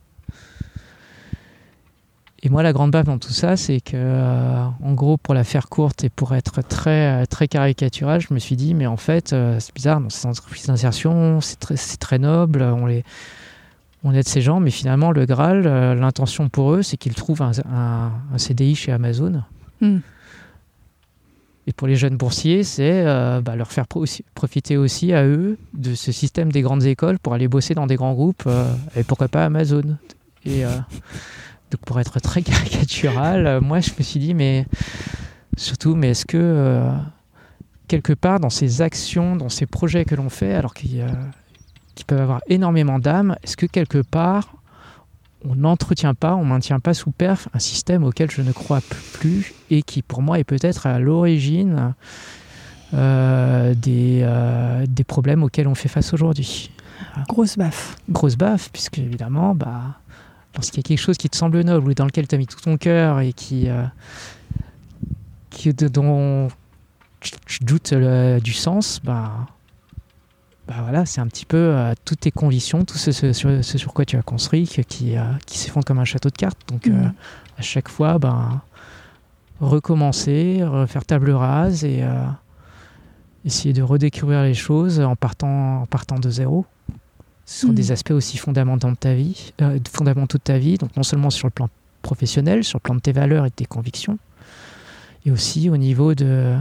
Et moi, la grande baffe dans tout ça, c'est que, euh, en gros, pour la faire courte et pour être très, très caricatural, je me suis dit, mais en fait, euh, c'est bizarre, dans ces entreprises d'insertion, c'est très, c'est très noble, on, les, on aide ces gens, mais finalement, le Graal, euh, l'intention pour eux, c'est qu'ils trouvent un, un, un C D I chez Amazon. Mmh. Et pour les jeunes boursiers, c'est euh, bah, leur faire pro- profiter aussi à eux de ce système des grandes écoles pour aller bosser dans des grands groupes, euh, et pourquoi pas Amazon. Et... Euh, Donc pour être très caricatural, euh, moi je me suis dit, mais surtout, mais est-ce que euh, quelque part dans ces actions, dans ces projets que l'on fait, alors qu'il y a, qui peuvent avoir énormément d'âme, est-ce que quelque part, on n'entretient pas, on ne maintient pas sous perf un système auquel je ne crois plus et qui, pour moi, est peut-être à l'origine euh, des, euh, des problèmes auxquels on fait face aujourd'hui. Grosse baffe. Grosse baffe, puisque évidemment, bah, lorsqu'il y a quelque chose qui te semble noble ou dans lequel tu as mis tout ton cœur et qui, euh, qui dont tu doutes le, du sens, bah, bah voilà, c'est un petit peu euh, toutes tes convictions, tout ce, ce, ce, ce sur quoi tu as construit qui, euh, qui s'effondre comme un château de cartes. Donc mmh. euh, à chaque fois, bah, recommencer, refaire table rase et euh, essayer de redécouvrir les choses en partant, en partant de zéro. Ce sont mmh. des aspects aussi fondamentaux de ta vie, euh, fondamentaux de ta vie, donc non seulement sur le plan professionnel, sur le plan de tes valeurs et de tes convictions, et aussi au niveau de,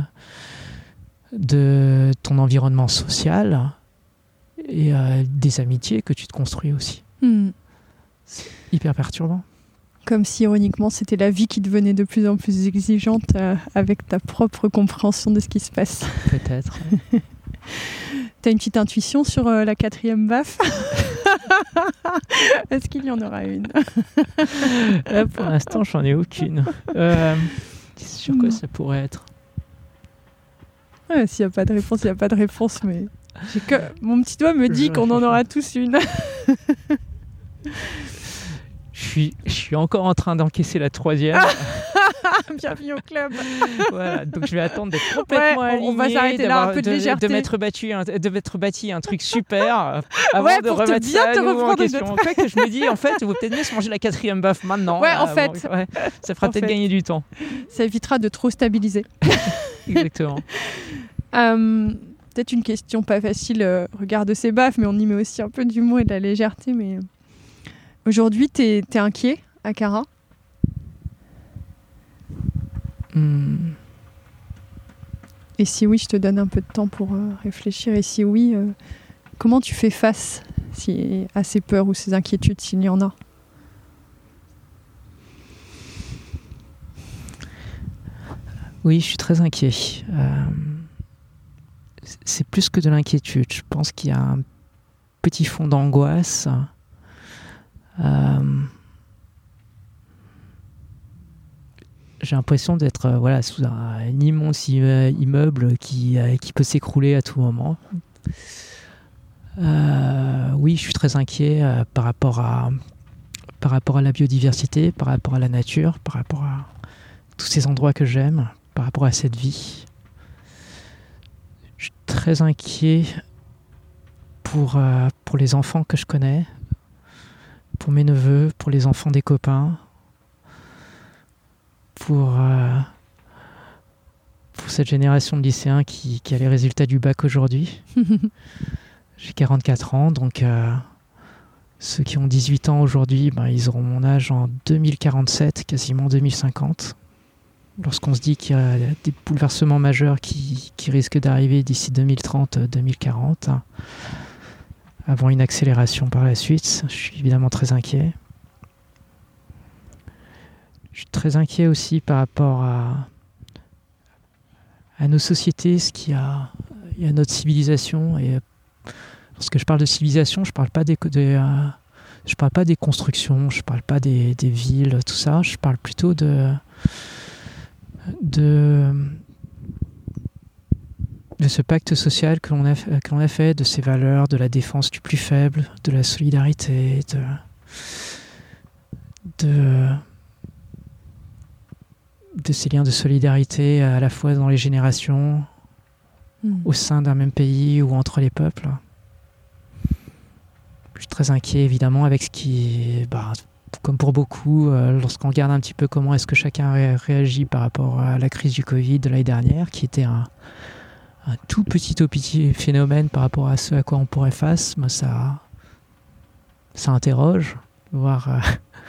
de ton environnement social et euh, des amitiés que tu te construis aussi. Mmh. C'est hyper perturbant. Comme si, ironiquement, c'était la vie qui devenait de plus en plus exigeante euh, avec ta propre compréhension de ce qui se passe. Peut-être. T'as une petite intuition sur euh, la quatrième baffe? Est-ce qu'il y en aura une? Là, pour l'instant, j'en ai aucune. Euh, sur quoi ça pourrait être? Ouais, s'il n'y a pas de réponse, il n'y a pas de réponse, mais j'ai que... mon petit doigt me dit je qu'on en aura tous une. Je suis, je suis encore en train d'encaisser la troisième. Bienvenue au club. Voilà, donc je vais attendre d'être complètement ouais, aligné, on va s'arrêter là, un peu de, de légèreté. De m'être battu, un, de m'être bâti un truc super avant ouais, de remettre bien ça te à nouveau en question. Notre... En fait, que je me dis, en fait, il vaut peut-être mieux se manger la quatrième baffe maintenant. Ouais, là, en fait. Bon, ouais, ça fera en peut-être fait. gagner du temps. Ça évitera de trop stabiliser. Exactement. euh, peut-être une question pas facile, euh, regarde ces baffes, mais on y met aussi un peu d'humour et de la légèreté. Mais aujourd'hui, t'es, t'es inquiet, Akara? Hmm. Et si oui, je te donne un peu de temps pour euh, réfléchir. Et si oui, euh, comment tu fais face si, à ces peurs ou ces inquiétudes, s'il y en a? Oui, je suis très inquiet. Euh, c'est plus que de l'inquiétude. Je pense qu'il y a un petit fond d'angoisse. Euh, j'ai l'impression d'être euh, voilà, sous un, un immense immeuble qui, euh, qui peut s'écrouler à tout moment. Euh, oui, je suis très inquiet euh, par rapport à, par rapport à la biodiversité, par rapport à la nature, par rapport à tous ces endroits que j'aime, par rapport à cette vie. Je suis très inquiet pour, euh, pour les enfants que je connais, pour mes neveux, pour les enfants des copains, pour, euh, pour cette génération de lycéens qui, qui a les résultats du bac aujourd'hui. J'ai quarante-quatre ans, donc euh, ceux qui ont dix-huit ans aujourd'hui, ben, ils auront mon âge en deux mille quarante-sept, quasiment deux mille cinquante. Lorsqu'on se dit qu'il y a des bouleversements majeurs qui, qui risquent d'arriver d'ici deux mille trente deux mille quarante, avant une accélération par la suite, je suis évidemment très inquiet. Je suis très inquiet aussi par rapport à, à nos sociétés, ce qu'il y a, il y a notre civilisation. Et lorsque je parle de civilisation, je ne parle pas des, des, euh, je parle pas des constructions, je ne parle pas des, des villes, tout ça. Je parle plutôt de, de, de ce pacte social que l'on a, que l'on a fait, de ces valeurs, de la défense du plus faible, de la solidarité, de... de de ces liens de solidarité à la fois dans les générations, mmh. au sein d'un même pays ou entre les peuples. Je suis très inquiet évidemment avec ce qui, bah, comme pour beaucoup, euh, lorsqu'on regarde un petit peu comment est-ce que chacun ré- réagit par rapport à la crise du Covid de l'année dernière, qui était un, un tout petit, tout petit phénomène par rapport à ce à quoi on pourrait face, bah, ça, ça interroge, voir... Euh,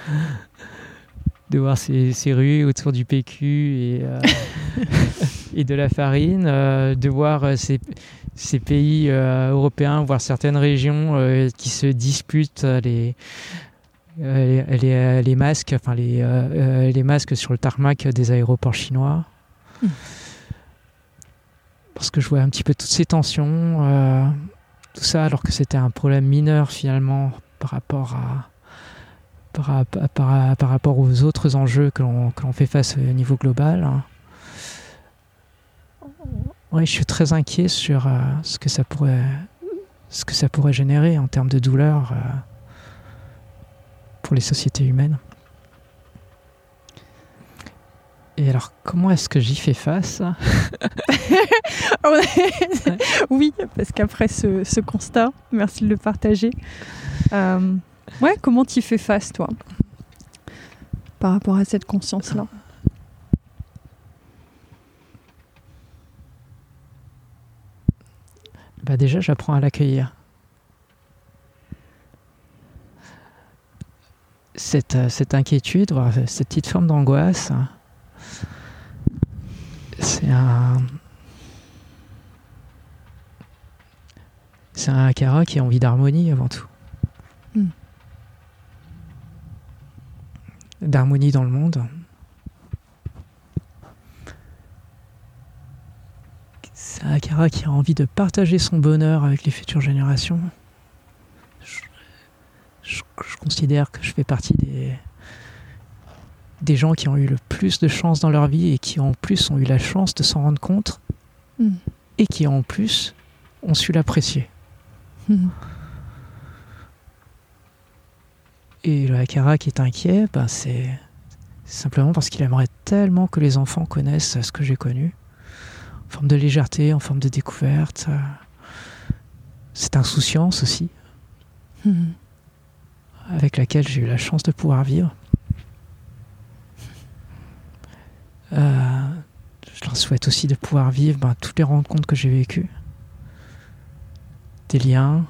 de voir ces, ces rues autour du P Q et, euh, et de la farine, euh, de voir euh, ces, ces pays euh, européens, voire certaines régions euh, qui se disputent les, euh, les, les, les masques, enfin les, euh, les masques sur le tarmac des aéroports chinois. Mmh. Parce que je vois un petit peu toutes ces tensions. Euh, tout ça alors que c'était un problème mineur finalement par rapport à par, par, par rapport aux autres enjeux que l'on, que l'on fait face au niveau global. Oui, je suis très inquiet sur euh, ce que ça pourrait ce que ça pourrait générer en termes de douleur euh, pour les sociétés humaines. Et alors, comment est-ce que j'y fais face? Oui, parce qu'après ce, ce constat, merci de le partager. Euh, ouais, comment tu y fais face, toi, par rapport à cette conscience-là? Bah déjà, j'apprends à l'accueillir. Cette, cette inquiétude, voire cette petite forme d'angoisse, c'est un... C'est un Akara qui a envie d'harmonie avant tout. Mm. D'harmonie dans le monde. C'est un Akara qui a envie de partager son bonheur avec les futures générations. Je, je, je considère que je fais partie des, des gens qui ont eu le plus de chance dans leur vie et qui en plus ont eu la chance de s'en rendre compte mm. et qui en plus ont su l'apprécier. Mm. Et le Akara qui est inquiet, ben c'est, c'est simplement parce qu'il aimerait tellement que les enfants connaissent ce que j'ai connu, en forme de légèreté, en forme de découverte. Cette insouciance aussi, mm. avec laquelle j'ai eu la chance de pouvoir vivre. Euh, je leur souhaite aussi de pouvoir vivre ben, toutes les rencontres que j'ai vécues, des liens.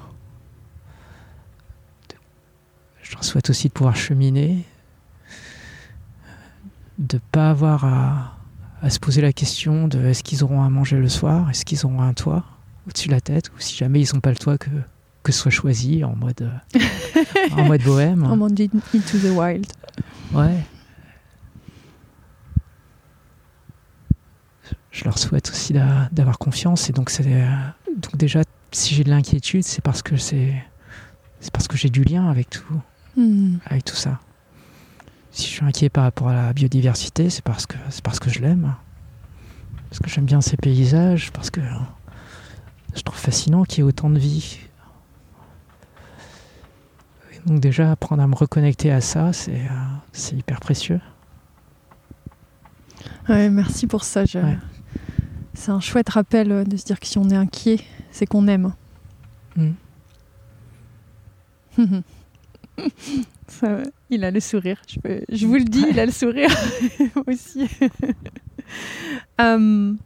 Je leur souhaite aussi de pouvoir cheminer, de ne pas avoir à, à se poser la question de est-ce qu'ils auront à manger le soir, est-ce qu'ils auront un toit au-dessus de la tête, ou si jamais ils n'ont pas le toit, que, que ce soit choisi en mode, en mode bohème. En mode into the wild. Ouais. Je leur souhaite aussi d'a, d'avoir confiance, et donc, c'est, donc déjà, si j'ai de l'inquiétude, c'est parce que, c'est, c'est parce que j'ai du lien avec tout, mmh. avec tout ça. Si je suis inquiet par rapport à la biodiversité, c'est parce que, c'est parce que je l'aime, parce que j'aime bien ces paysages, parce que je trouve fascinant qu'il y ait autant de vie. Et donc déjà, apprendre à me reconnecter à ça, c'est, euh, c'est hyper précieux. Ouais, merci pour ça. Je... Ouais. C'est un chouette rappel de se dire que si on est inquiet, c'est qu'on aime. Mm. Ça, il a le sourire. Je, peux... je vous le dis, il a le sourire aussi. um,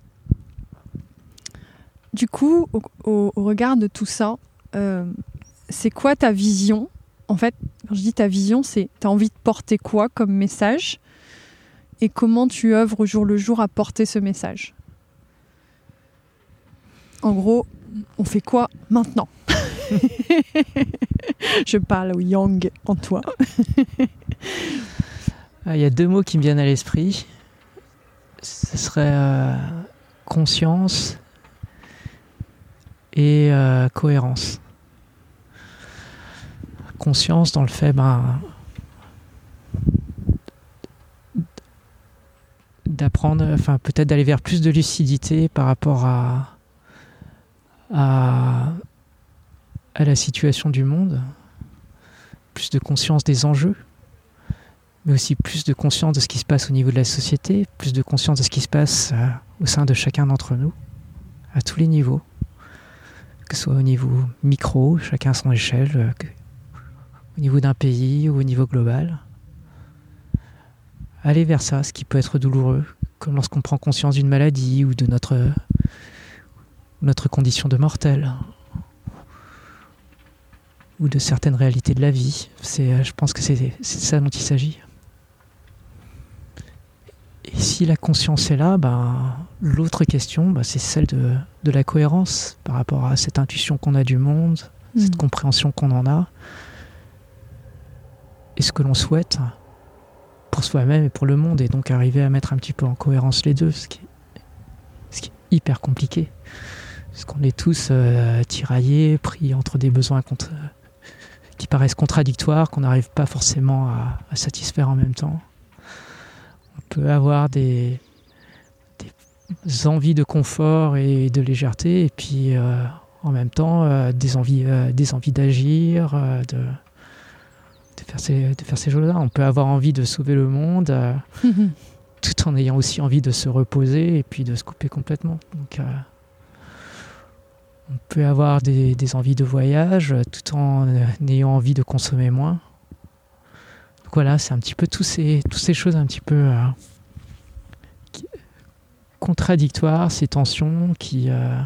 du coup, au, au, au regard de tout ça, euh, c'est quoi ta vision? En fait, quand je dis ta vision, c'est t'as envie de porter quoi comme message? Et comment tu œuvres au jour le jour à porter ce message? En gros, on fait quoi maintenant? Je parle au yang en toi. Il y a deux mots qui me viennent à l'esprit. Ce serait euh, conscience et euh, cohérence. Conscience dans le fait, ben, d'apprendre, enfin peut-être d'aller vers plus de lucidité par rapport à, à, à la situation du monde, plus de conscience des enjeux, mais aussi plus de conscience de ce qui se passe au niveau de la société, plus de conscience de ce qui se passe euh, au sein de chacun d'entre nous, à tous les niveaux, que ce soit au niveau micro, chacun à son échelle, euh, que, au niveau d'un pays ou au niveau global. Aller vers ça, ce qui peut être douloureux, comme lorsqu'on prend conscience d'une maladie ou de notre, notre condition de mortel, ou de certaines réalités de la vie. C'est, je pense que c'est, c'est ça dont il s'agit. Et si la conscience est là, ben, l'autre question, ben, c'est celle de, de la cohérence par rapport à cette intuition qu'on a du monde, mmh. cette compréhension qu'on en a, et ce que l'on souhaite pour soi-même et pour le monde, et donc arriver à mettre un petit peu en cohérence les deux, ce qui est, ce qui est hyper compliqué. Parce qu'on est tous euh, tiraillés, pris entre des besoins contre, qui paraissent contradictoires, qu'on n'arrive pas forcément à, à satisfaire en même temps. On peut avoir des, des envies de confort et de légèreté, et puis euh, en même temps euh, des envies, euh, des envies d'agir, euh, de, de faire ces, de faire ces choses-là. On peut avoir envie de sauver le monde, euh, tout en ayant aussi envie de se reposer et puis de se couper complètement. Donc, euh, on peut avoir des, des envies de voyage tout en euh, ayant envie de consommer moins. Donc voilà, c'est un petit peu tous ces, toutes ces choses un petit peu euh, qui, contradictoires, ces tensions qui, euh,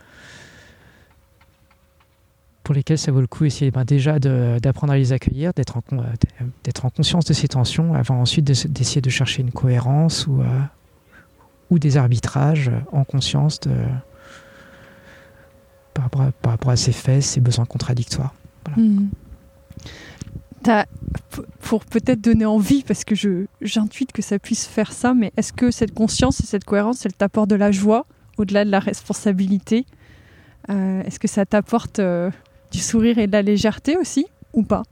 pour lesquelles ça vaut le coup essayer ben, déjà de, d'apprendre à les accueillir, d'être en, d'être en conscience de ces tensions, avant ensuite de, d'essayer de chercher une cohérence ou, euh, ou des arbitrages en conscience de Par rapport, à, par rapport à ces faits, ces besoins contradictoires. Voilà. Mmh. T'as, pour peut-être donner envie, parce que je, j'intuite que ça puisse faire ça, mais est-ce que cette conscience et cette cohérence, elle t'apporte de la joie, au-delà de la responsabilité euh, Est-ce que ça t'apporte euh, du sourire et de la légèreté aussi, ou pas?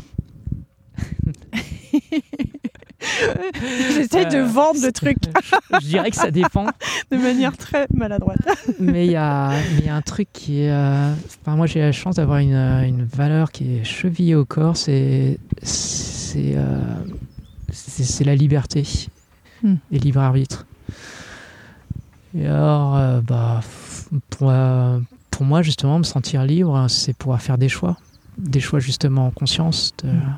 J'essaie euh, de vendre le truc. Je, je dirais que ça dépend. De manière très maladroite. Mais il y a, y a un truc qui est... Euh, enfin, moi, j'ai la chance d'avoir une, une valeur qui est chevillée au corps, c'est, c'est, euh, c'est, c'est la liberté hmm. et libre arbitre. Et alors, euh, bah, pour, euh, pour moi, justement, me sentir libre, c'est pouvoir faire des choix. Des choix, justement, en conscience. De, hmm.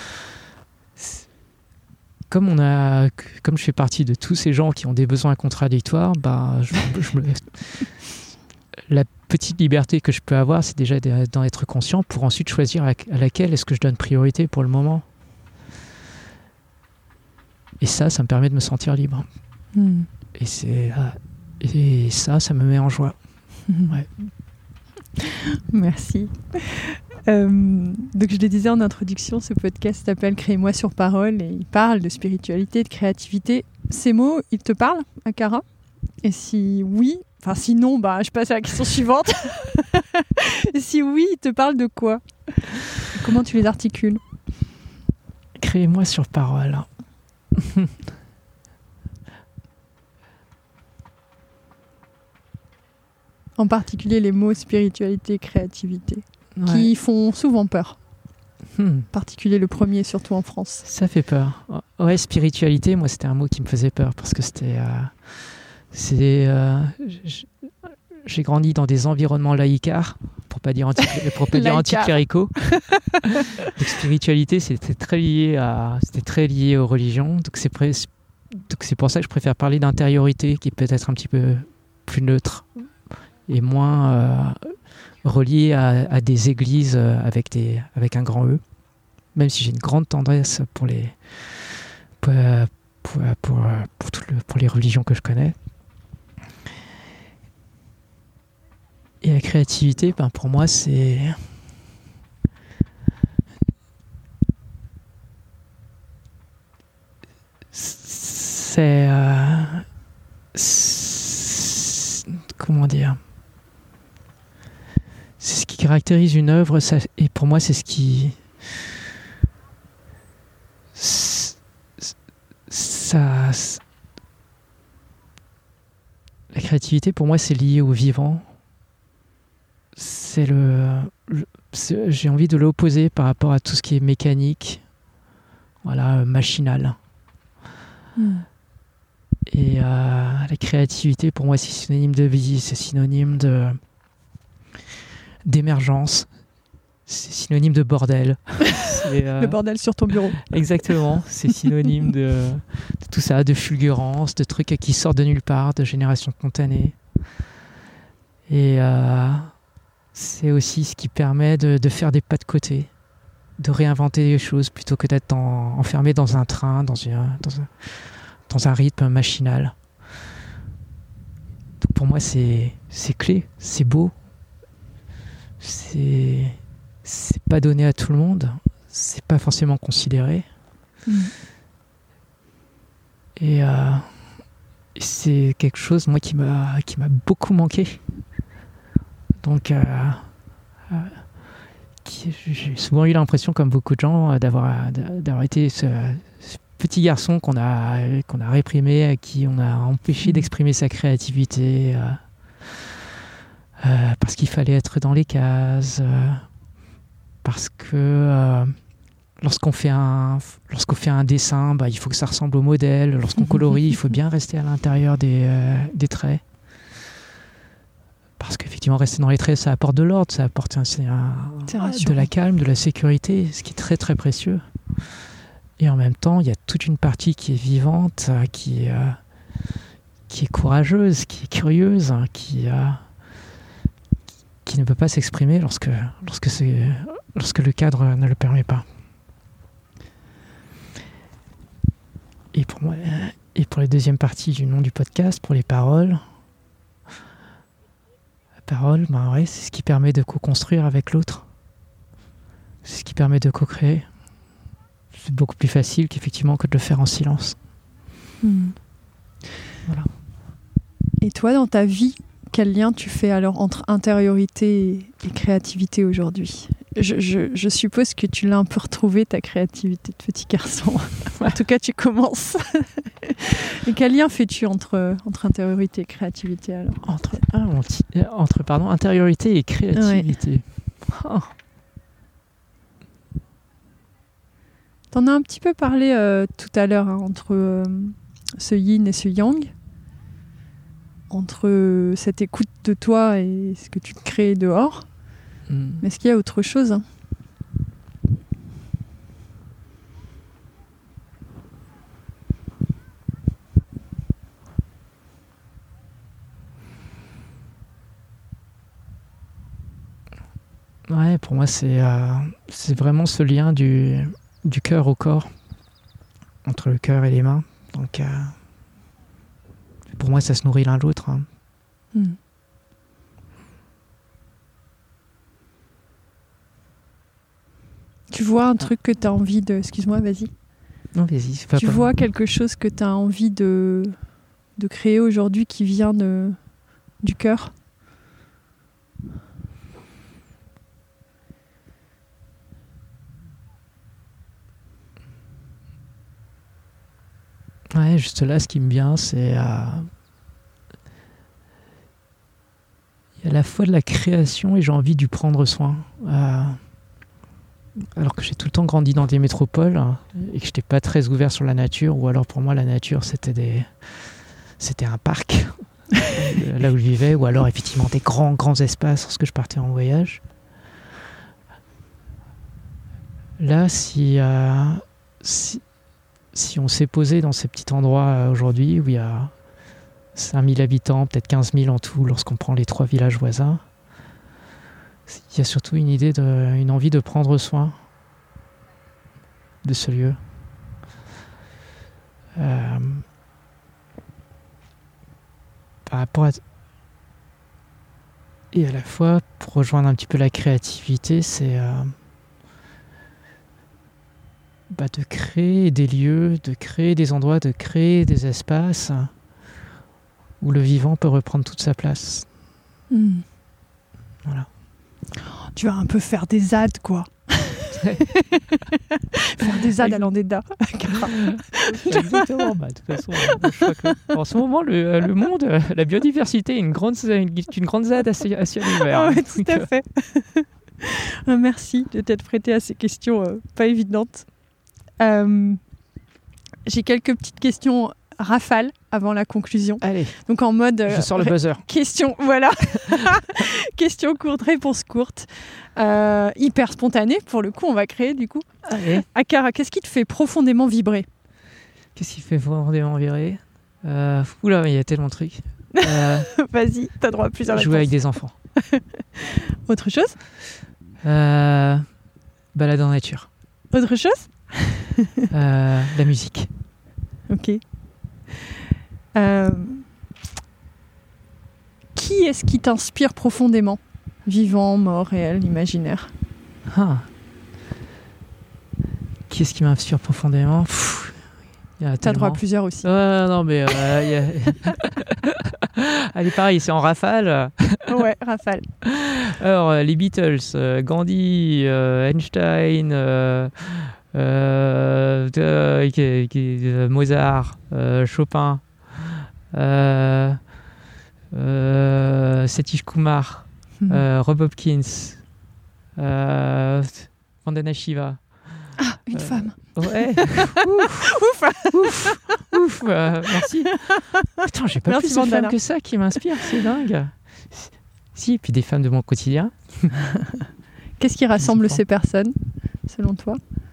Comme, on a, comme je fais partie de tous ces gens qui ont des besoins contradictoires, bah, je, je me, la petite liberté que je peux avoir, c'est déjà d'en être conscient pour ensuite choisir à, à laquelle est-ce que je donne priorité pour le moment. Et ça, ça me permet de me sentir libre. Mm. Et, c'est, et ça, ça me met en joie. Mm. Ouais. Merci. Euh, donc je le disais en introduction, ce podcast s'appelle Crée-moi sur parole et il parle de spiritualité, de créativité. Ces mots, ils te parlent, Akara? Et si oui, enfin sinon, bah, je passe à la question suivante. Et si oui, ils te parlent de quoi? Comment tu les articules? Crée-moi sur parole. En particulier les mots spiritualité, créativité. Ouais. Qui font souvent peur. Hmm. En particulier le premier, surtout en France. Ça fait peur. Ouais, spiritualité, moi, c'était un mot qui me faisait peur parce que c'était... Euh, c'est, euh, j'ai grandi dans des environnements laïcards, pour pas dire anti, pour pas dire anticléricaux. Donc spiritualité, c'était très lié à, c'était très lié aux religions. Donc c'est, pré, donc c'est pour ça que je préfère parler d'intériorité, qui est peut-être un petit peu plus neutre et moins... Euh, relié à, à des églises avec, des, avec un grand E, même si j'ai une grande tendresse pour les, pour, pour, pour, pour, tout le, pour les religions que je connais. Et la créativité, ben pour moi, c'est... C'est... Euh, c'est comment dire ? C'est ce qui caractérise une œuvre, ça, et pour moi, c'est ce qui... Ça... La créativité, pour moi, c'est lié au vivant. C'est le... le c'est, j'ai envie de l'opposer par rapport à tout ce qui est mécanique, voilà, machinal. Mm. Et euh, la créativité, pour moi, c'est synonyme de vie, c'est synonyme de... d'émergence, c'est synonyme de bordel. C'est, euh... le bordel sur ton bureau. Exactement, c'est synonyme de, de tout ça, de fulgurance, de trucs qui sortent de nulle part, de génération spontanée. Et euh, c'est aussi ce qui permet de, de faire des pas de côté, de réinventer les choses plutôt que d'être en, enfermé dans un train, dans, une, dans, un, dans un rythme machinal. Donc pour moi, c'est, c'est clé, c'est beau. C'est, c'est pas donné à tout le monde, c'est pas forcément considéré. Mmh. Et, euh, et c'est quelque chose, moi, qui m'a, qui m'a beaucoup manqué. Donc, euh, euh, qui, j'ai souvent eu l'impression, comme beaucoup de gens, d'avoir, d'avoir été ce, ce petit garçon qu'on a, qu'on a réprimé, à qui on a empêché d'exprimer sa créativité, euh, euh, parce qu'il fallait être dans les cases, euh, parce que euh, lorsqu'on fait un, lorsqu'on fait un dessin, bah, il faut que ça ressemble au modèle. Lorsqu'on colorie, il faut bien rester à l'intérieur des, euh, des traits. Parce qu'effectivement, rester dans les traits, ça apporte de l'ordre, ça apporte un, un, de la calme, de la sécurité, ce qui est très très précieux. Et en même temps, il y a toute une partie qui est vivante, qui, euh, qui est courageuse, qui est curieuse, qui, euh, qui ne peut pas s'exprimer lorsque, lorsque, c'est, lorsque le cadre ne le permet pas. Et pour moi, et pour la deuxième partie du nom du podcast, pour les paroles, parole, ben ouais, c'est ce qui permet de co-construire avec l'autre. C'est ce qui permet de co-créer. C'est beaucoup plus facile qu'effectivement que de le faire en silence. Mmh. Voilà. Et toi, dans ta vie, quel lien tu fais alors entre intériorité et créativité aujourd'hui ? je, je, je suppose que tu l'as un peu retrouvé, ta créativité de petit garçon. En tout cas, tu commences. Et quel lien fais-tu entre, entre intériorité et créativité alors ? Entre, ah, entre pardon, intériorité et créativité. Ouais. Oh. T'en as un petit peu parlé euh, tout à l'heure, hein, entre euh, ce yin et ce yang, entre euh, cette écoute de toi et ce que tu crées dehors. Mm. Mais est-ce qu'il y a autre chose, hein ? Ouais, pour moi, c'est, euh, c'est vraiment ce lien du, du cœur au corps, entre le cœur et les mains. Donc, euh, pour moi, ça se nourrit l'un l'autre. Hein. Mm. Tu vois un truc que tu as envie de... Excuse-moi, vas-y. Non, vas-y. C'est pas tu pas vois mal. Quelque chose que tu as envie de, de créer aujourd'hui qui vient de, du cœur ? Ouais, juste là, ce qui me vient, c'est... Euh... il y a à la fois de la création et j'ai envie d'y prendre soin. Euh... Alors que j'ai tout le temps grandi dans des métropoles hein, et que je n'étais pas très ouvert sur la nature, ou alors pour moi la nature c'était des, c'était un parc là où je vivais, ou alors effectivement des grands grands espaces lorsque je partais en voyage. Là, si euh, si, si on s'est posé dans ces petits endroits euh, aujourd'hui où il y a cinq mille habitants, peut-être quinze mille en tout lorsqu'on prend les trois villages voisins, il y a surtout une idée, de, une envie de prendre soin de ce lieu. Euh, par rapport à... Et à la fois, pour rejoindre un petit peu la créativité, c'est euh, bah de créer des lieux, de créer des endroits, de créer des espaces où le vivant peut reprendre toute sa place. Mmh. Voilà. Tu vas un peu faire des Z A D, quoi. Faire des Z A D à l'Andéda. Exactement. Bah, de toute façon, je crois que en ce moment, le, le monde, la biodiversité est une grande, une, une grande Z A D à ciel, à ciel ouvert. Ah ouais, tout à fait. Merci de t'être prêté à ces questions euh, pas évidentes. Euh, j'ai quelques petites questions rafales avant la conclusion. Allez. Donc en mode... Euh, je sors le buzzer. Question, voilà. Question courte, réponse courte. Euh, hyper spontanée, pour le coup, on va créer du coup. Allez. Akara, qu'est-ce qui te fait profondément vibrer ? Qu'est-ce qui fait profondément vibrer euh, Oula, il y a tellement de trucs. Euh, Vas-y, t'as droit à plusieurs réponses. Jouer avec des enfants. Autre chose ? euh, Balade en nature. Autre chose ? euh, La musique. Ok. Euh, qui est-ce qui t'inspire profondément ? Vivant, mort, réel, imaginaire. Ah. Qui est-ce qui m'inspire profondément ? Pff, T'as tellement... droit à plusieurs aussi. Ouais, non, mais... Euh, y a... Allez, pareil, c'est en rafale. Ouais, rafale. Alors, euh, les Beatles, euh, Gandhi, euh, Einstein, euh, euh, euh, qui- qui- euh, Mozart, euh, Chopin, euh, euh, Satish Kumar, Hmm. euh, Rob Hopkins, euh, Vandana Shiva. Ah, une euh, femme. Ouais. Ouf. Ouf. Ouf. Ouf. euh, merci. Putain, j'ai pas Merci, plus de Vandana. femmes que ça qui m'inspirent, c'est dingue. Si, et puis des femmes de mon quotidien. Qu'est-ce qui rassemble enfants. ces personnes, selon toi?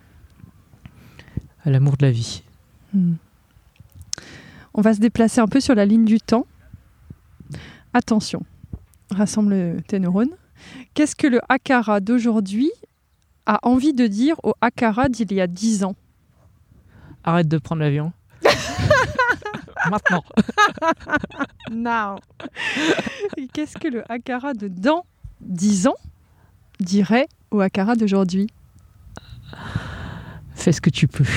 À l'amour de la vie. Hmm. On va se déplacer un peu sur la ligne du temps. Attention, rassemble tes neurones. Qu'est-ce que le Akara d'aujourd'hui a envie de dire au Akara d'il y a dix ans? Arrête de prendre l'avion. Maintenant. Non. Qu'est-ce que le Akara de dans dix ans dirait au Akara d'aujourd'hui? Fais ce que tu peux.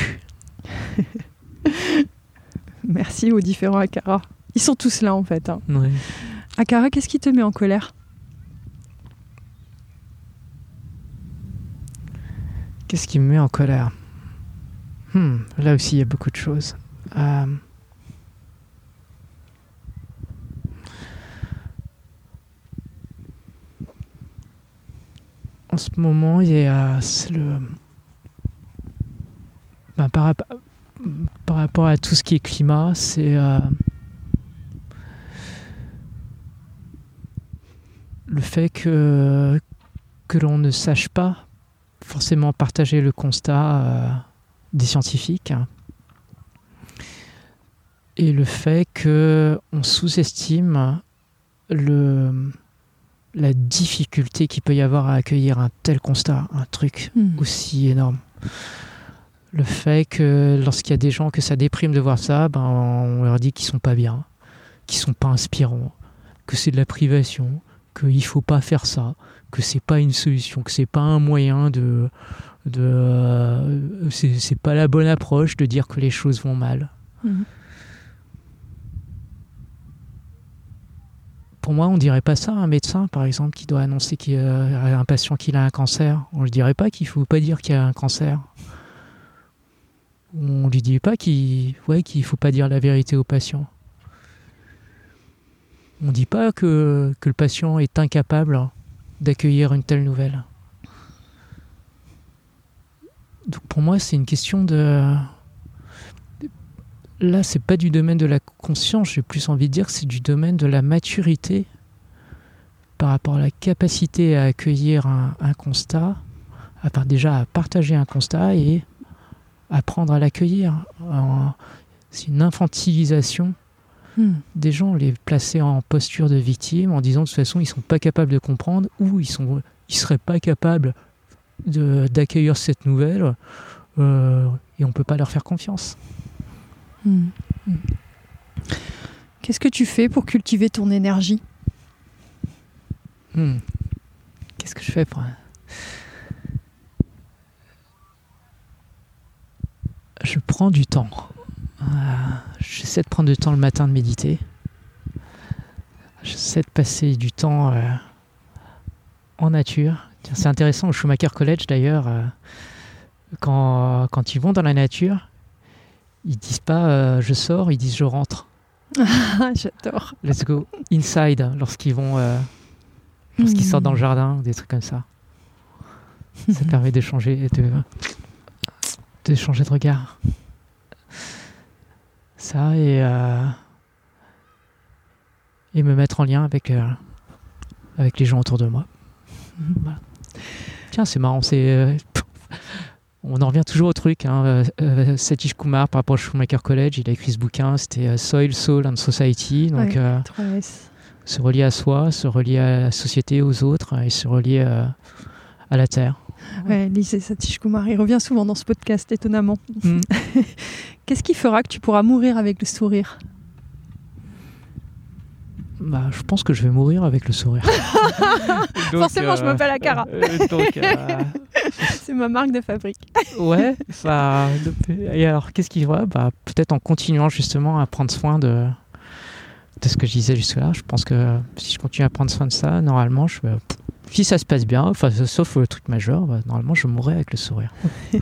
Merci aux différents Akara. Ils sont tous là en fait. Hein. Ouais. Akara, qu'est-ce qui te met en colère? Qu'est-ce qui me met en colère? Hmm, Là aussi, il y a beaucoup de choses. Euh... En ce moment, il y a c'est le... Ben, par, rap- par rapport à tout ce qui est climat, c'est euh, le fait que, que l'on ne sache pas forcément partager le constat euh, des scientifiques et le fait qu'on sous-estime le, la difficulté qu'il peut y avoir à accueillir un tel constat, un truc Hmm. aussi énorme. Le fait que lorsqu'il y a des gens que ça déprime de voir ça, ben on leur dit qu'ils sont pas bien, qu'ils sont pas inspirants, que c'est de la privation, qu'il faut pas faire ça, que c'est pas une solution, que c'est pas un moyen de, de euh, c'est, c'est pas la bonne approche de dire que les choses vont mal. Hmm. Pour moi, on dirait pas ça à un médecin, par exemple, qui doit annoncer qu'il y a un patient qui a un cancer. On ne dirait pas qu'il faut pas dire qu'il y a un cancer. On lui dit pas qu'il ouais, qu'il faut pas dire la vérité au patient. On dit pas que, que le patient est incapable d'accueillir une telle nouvelle. Donc pour moi, c'est une question de... Là, c'est pas du domaine de la conscience, j'ai plus envie de dire que c'est du domaine de la maturité par rapport à la capacité à accueillir un, un constat, à part déjà à partager un constat et apprendre à l'accueillir. En- C'est une infantilisation Hmm. des gens, les placer en posture de victime en disant de toute façon ils sont pas capables de comprendre ou ils sont ils seraient pas capables de, d'accueillir cette nouvelle euh, et on peut pas leur faire confiance. Hmm. Hmm. Qu'est-ce que tu fais pour cultiver ton énergie? Hmm. Qu'est-ce que je fais pour... Je prends du temps. Euh, j'essaie de prendre du temps le matin de méditer. J'essaie de passer du temps euh, en nature. Tiens, c'est intéressant au Schumacher College d'ailleurs, euh, quand, quand ils vont dans la nature, ils disent pas euh, je sors, ils disent je rentre. Ah, j'adore. Let's go inside lorsqu'ils vont euh, lorsqu'ils Hmm. sortent dans le jardin, des trucs comme ça. Ça permet d'échanger de, de changer de regard. Ça et euh, et me mettre en lien avec euh, avec les gens autour de moi. Voilà. Tiens, c'est marrant, c'est euh, on en revient toujours au truc. Hein. Euh, euh, Satish Kumar, par rapport au Schumacher College, il a écrit ce bouquin, c'était euh, Soil, Soul and Society. Donc, Ouais, euh, trois S. se relier à soi, se relier à la société, aux autres, et se relier euh, à la terre. Ouais, lisez Satish Kumar, il revient souvent dans ce podcast, étonnamment. Mm. Qu'est-ce qui fera que tu pourras mourir avec le sourire? Bah, je pense que je vais mourir avec le sourire. Donc, Forcément, je m'appelle Akara. euh, donc, euh, C'est ma marque de fabrique. ouais. Bah, le- et alors, qu'est-ce qu'il va bah, peut-être en continuant justement à prendre soin de, de ce que je disais jusque-là. Je pense que si je continue à prendre soin de ça, normalement, je, si ça se passe bien, enfin, sauf le truc majeur, bah, normalement, je mourrai avec le sourire.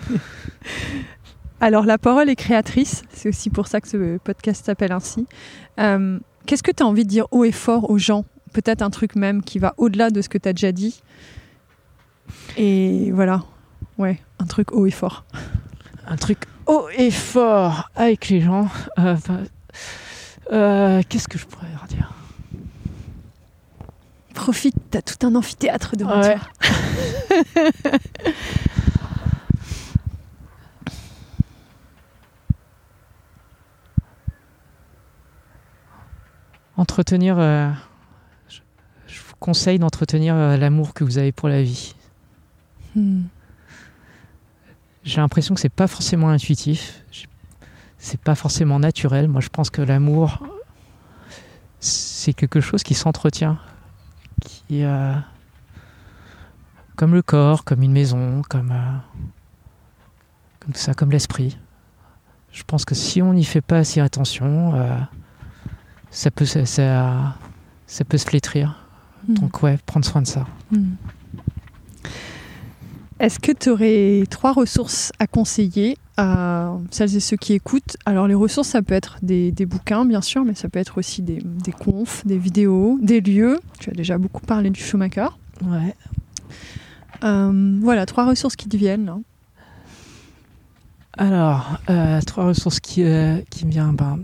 Alors, la parole est créatrice. C'est aussi pour ça que ce podcast s'appelle ainsi. Euh, qu'est-ce que tu as envie de dire haut et fort aux gens ? Peut-être un truc même qui va au-delà de ce que tu as déjà dit. Et voilà. Ouais, un truc haut et fort. Un truc haut et fort avec les gens. Euh, bah, euh, qu'est-ce que je pourrais leur dire ? Profite, t'as tout un amphithéâtre devant ouais. toi. Entretenir, euh, je, je vous conseille d'entretenir euh, l'amour que vous avez pour la vie. Hmm. J'ai l'impression que c'est pas forcément intuitif, c'est pas forcément naturel. Moi, je pense que l'amour, c'est quelque chose qui s'entretient, qui, euh, comme le corps, comme une maison, comme, euh, comme ça, comme l'esprit. Je pense que si on n'y fait pas assez attention, euh, ça peut, ça, ça, ça peut se flétrir. Mm. Donc ouais, prendre soin de ça. Mm. Est-ce que tu aurais trois ressources à conseiller à celles et ceux qui écoutent ? Alors les ressources, ça peut être des, des bouquins, bien sûr, mais ça peut être aussi des, des confs, des vidéos, des lieux. Tu as déjà beaucoup parlé du Schumacher. Ouais. Euh, voilà, trois ressources qui te viennent. Là. Alors, euh, trois ressources qui, euh, qui me viennent... Ben,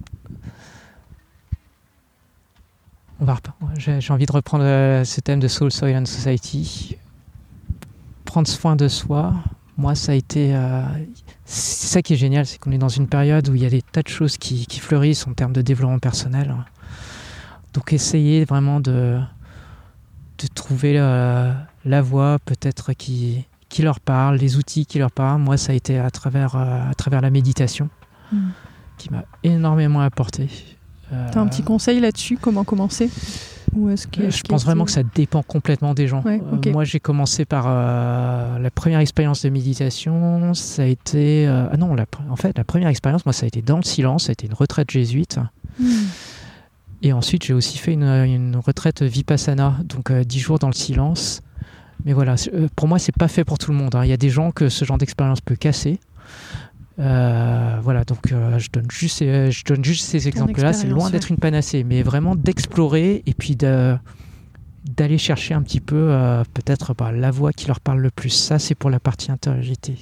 on va rep- j'ai, j'ai envie de reprendre euh, ce thème de Soul, Soil and Society. Prendre soin de soi, moi ça a été... Euh, c'est ça qui est génial, c'est qu'on est dans une période où il y a des tas de choses qui, qui fleurissent en termes de développement personnel. Donc essayer vraiment de, de trouver euh, la voie peut-être qui, qui leur parle, les outils qui leur parlent. Moi ça a été à travers, euh, à travers la méditation mmh. qui m'a énormément apporté. Euh, T'as un petit conseil là-dessus, comment commencer ? Ou est-ce que, est-ce je pense vraiment que ça dépend complètement des gens. Ouais, okay. euh, moi, j'ai commencé par euh, la première expérience de méditation. Ça a été... Euh, ah non, la, en fait, la première expérience, moi, ça a été dans le silence. Ça a été une retraite jésuite. Mm. Et ensuite, j'ai aussi fait une, une retraite Vipassana, donc euh, dix jours dans le silence. Mais voilà, euh, pour moi, c'est pas fait pour tout le monde. Hein. Il y a des gens que ce genre d'expérience peut casser. Euh, voilà, donc euh, je donne juste, euh, je donne juste ces exemples-là. C'est loin ouais. d'être une panacée, mais vraiment d'explorer et puis de, d'aller chercher un petit peu euh, peut-être bah, la voie qui leur parle le plus. Ça, c'est pour la partie intériorité.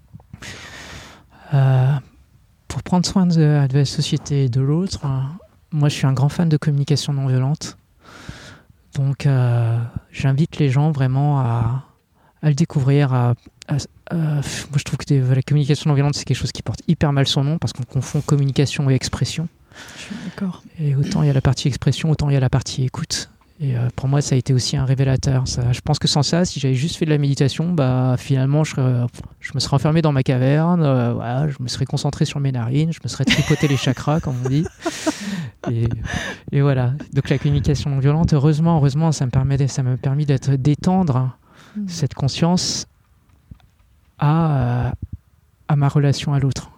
Euh, pour prendre soin de, de la société et de l'autre, hein, moi, je suis un grand fan de communication non violente. Donc, euh, j'invite les gens vraiment à, à le découvrir, à, à Euh, moi je trouve que des, la communication non violente c'est quelque chose qui porte hyper mal son nom parce qu'on confond communication et expression. Je suis d'accord. Et autant il y a la partie expression, autant il y a la partie écoute. Et euh, pour moi ça a été aussi un révélateur. Ça, je pense que sans ça, si j'avais juste fait de la méditation, bah finalement je, serais, je me serais enfermé dans ma caverne, euh, voilà, je me serais concentré sur mes narines, je me serais tripoté les chakras comme on dit. Et, et voilà. Donc la communication non violente, heureusement, heureusement, ça me permet, ça m'a permis d'être d'étendre mmh. cette conscience. À, euh, à ma relation à l'autre.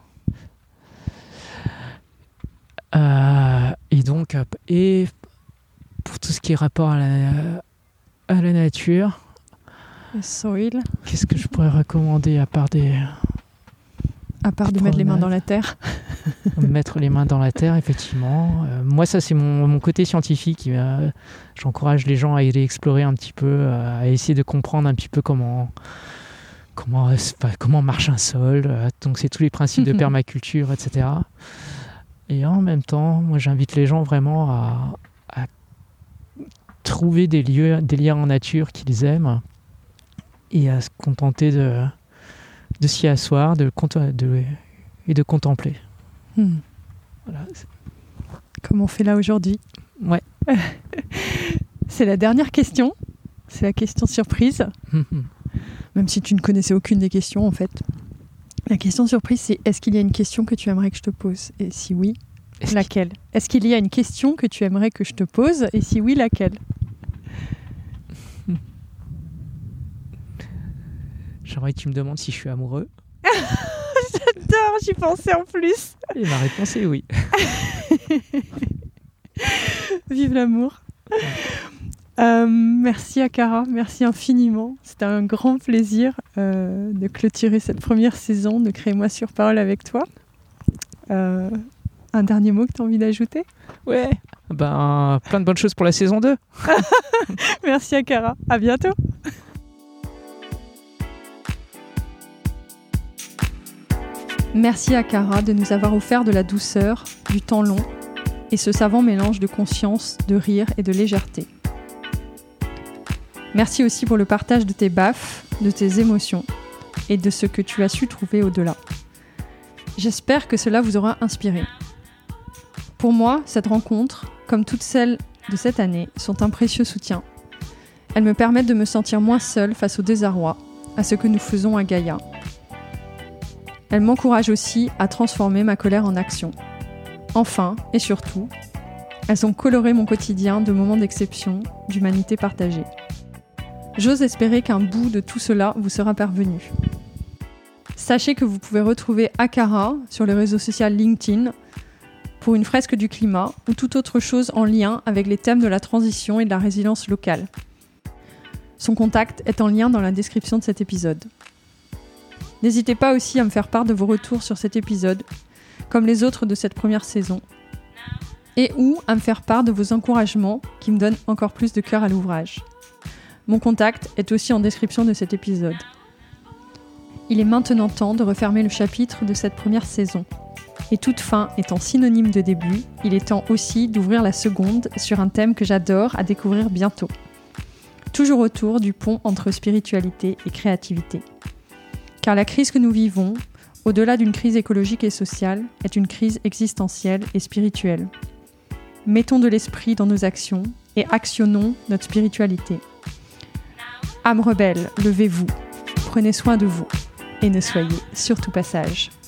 Euh, et donc, et pour tout ce qui est rapport à la, à la nature, soil. Qu'est-ce que je pourrais recommander à part des... À part de mettre les mains dans la terre. Mettre les mains dans la terre, effectivement. Euh, moi, ça, c'est mon, mon côté scientifique. Euh, j'encourage les gens à aller explorer un petit peu, euh, à essayer de comprendre un petit peu comment... Comment, comment marche un sol, donc c'est tous les principes de permaculture, et cetera. Et en même temps, moi j'invite les gens vraiment à, à trouver des lieux, des liens en nature qu'ils aiment et à se contenter de, de s'y asseoir de, de, et de contempler. Hmm. Voilà. Comme on fait là aujourd'hui. Ouais. C'est la dernière question, c'est la question surprise. Même si tu ne connaissais aucune des questions, en fait. La question surprise, c'est est-ce qu'il y a une question que tu aimerais que je te pose ? Et si oui, est-ce laquelle ? Qu'... Est-ce qu'il y a une question que tu aimerais que je te pose ? Et si oui, laquelle ? J'aimerais que tu me demandes si je suis amoureux. J'adore, j'y pensais en plus. Et ma réponse est oui. Vive l'amour. Euh, merci Akara, merci infiniment. C'était un grand plaisir euh, de clôturer cette première saison de Crée-moi sur parole avec toi. Euh, un dernier mot que tu as envie d'ajouter ? Ouais, ben, plein de bonnes choses pour la saison deux. Merci Akara, à bientôt. Merci Akara de nous avoir offert de la douceur, du temps long et ce savant mélange de conscience, de rire et de légèreté. Merci aussi pour le partage de tes baffes, de tes émotions et de ce que tu as su trouver au-delà. J'espère que cela vous aura inspiré. Pour moi, cette rencontre, comme toutes celles de cette année, sont un précieux soutien. Elles me permettent de me sentir moins seule face au désarroi, à ce que nous faisons à Gaïa. Elles m'encouragent aussi à transformer ma colère en action. Enfin, et surtout, elles ont coloré mon quotidien de moments d'exception, d'humanité partagée. J'ose espérer qu'un bout de tout cela vous sera parvenu. Sachez que vous pouvez retrouver Akara sur le réseau social LinkedIn pour une fresque du climat ou toute autre chose en lien avec les thèmes de la transition et de la résilience locale. Son contact est en lien dans la description de cet épisode. N'hésitez pas aussi à me faire part de vos retours sur cet épisode, comme les autres de cette première saison, et ou à me faire part de vos encouragements qui me donnent encore plus de cœur à l'ouvrage. Mon contact est aussi en description de cet épisode. Il est maintenant temps de refermer le chapitre de cette première saison. Et toute fin étant synonyme de début, il est temps aussi d'ouvrir la seconde sur un thème que j'adore à découvrir bientôt. Toujours autour du pont entre spiritualité et créativité. Car la crise que nous vivons, au-delà d'une crise écologique et sociale, est une crise existentielle et spirituelle. Mettons de l'esprit dans nos actions et actionnons notre spiritualité. Âmes rebelles, levez-vous, prenez soin de vous et ne soyez surtout pas sages.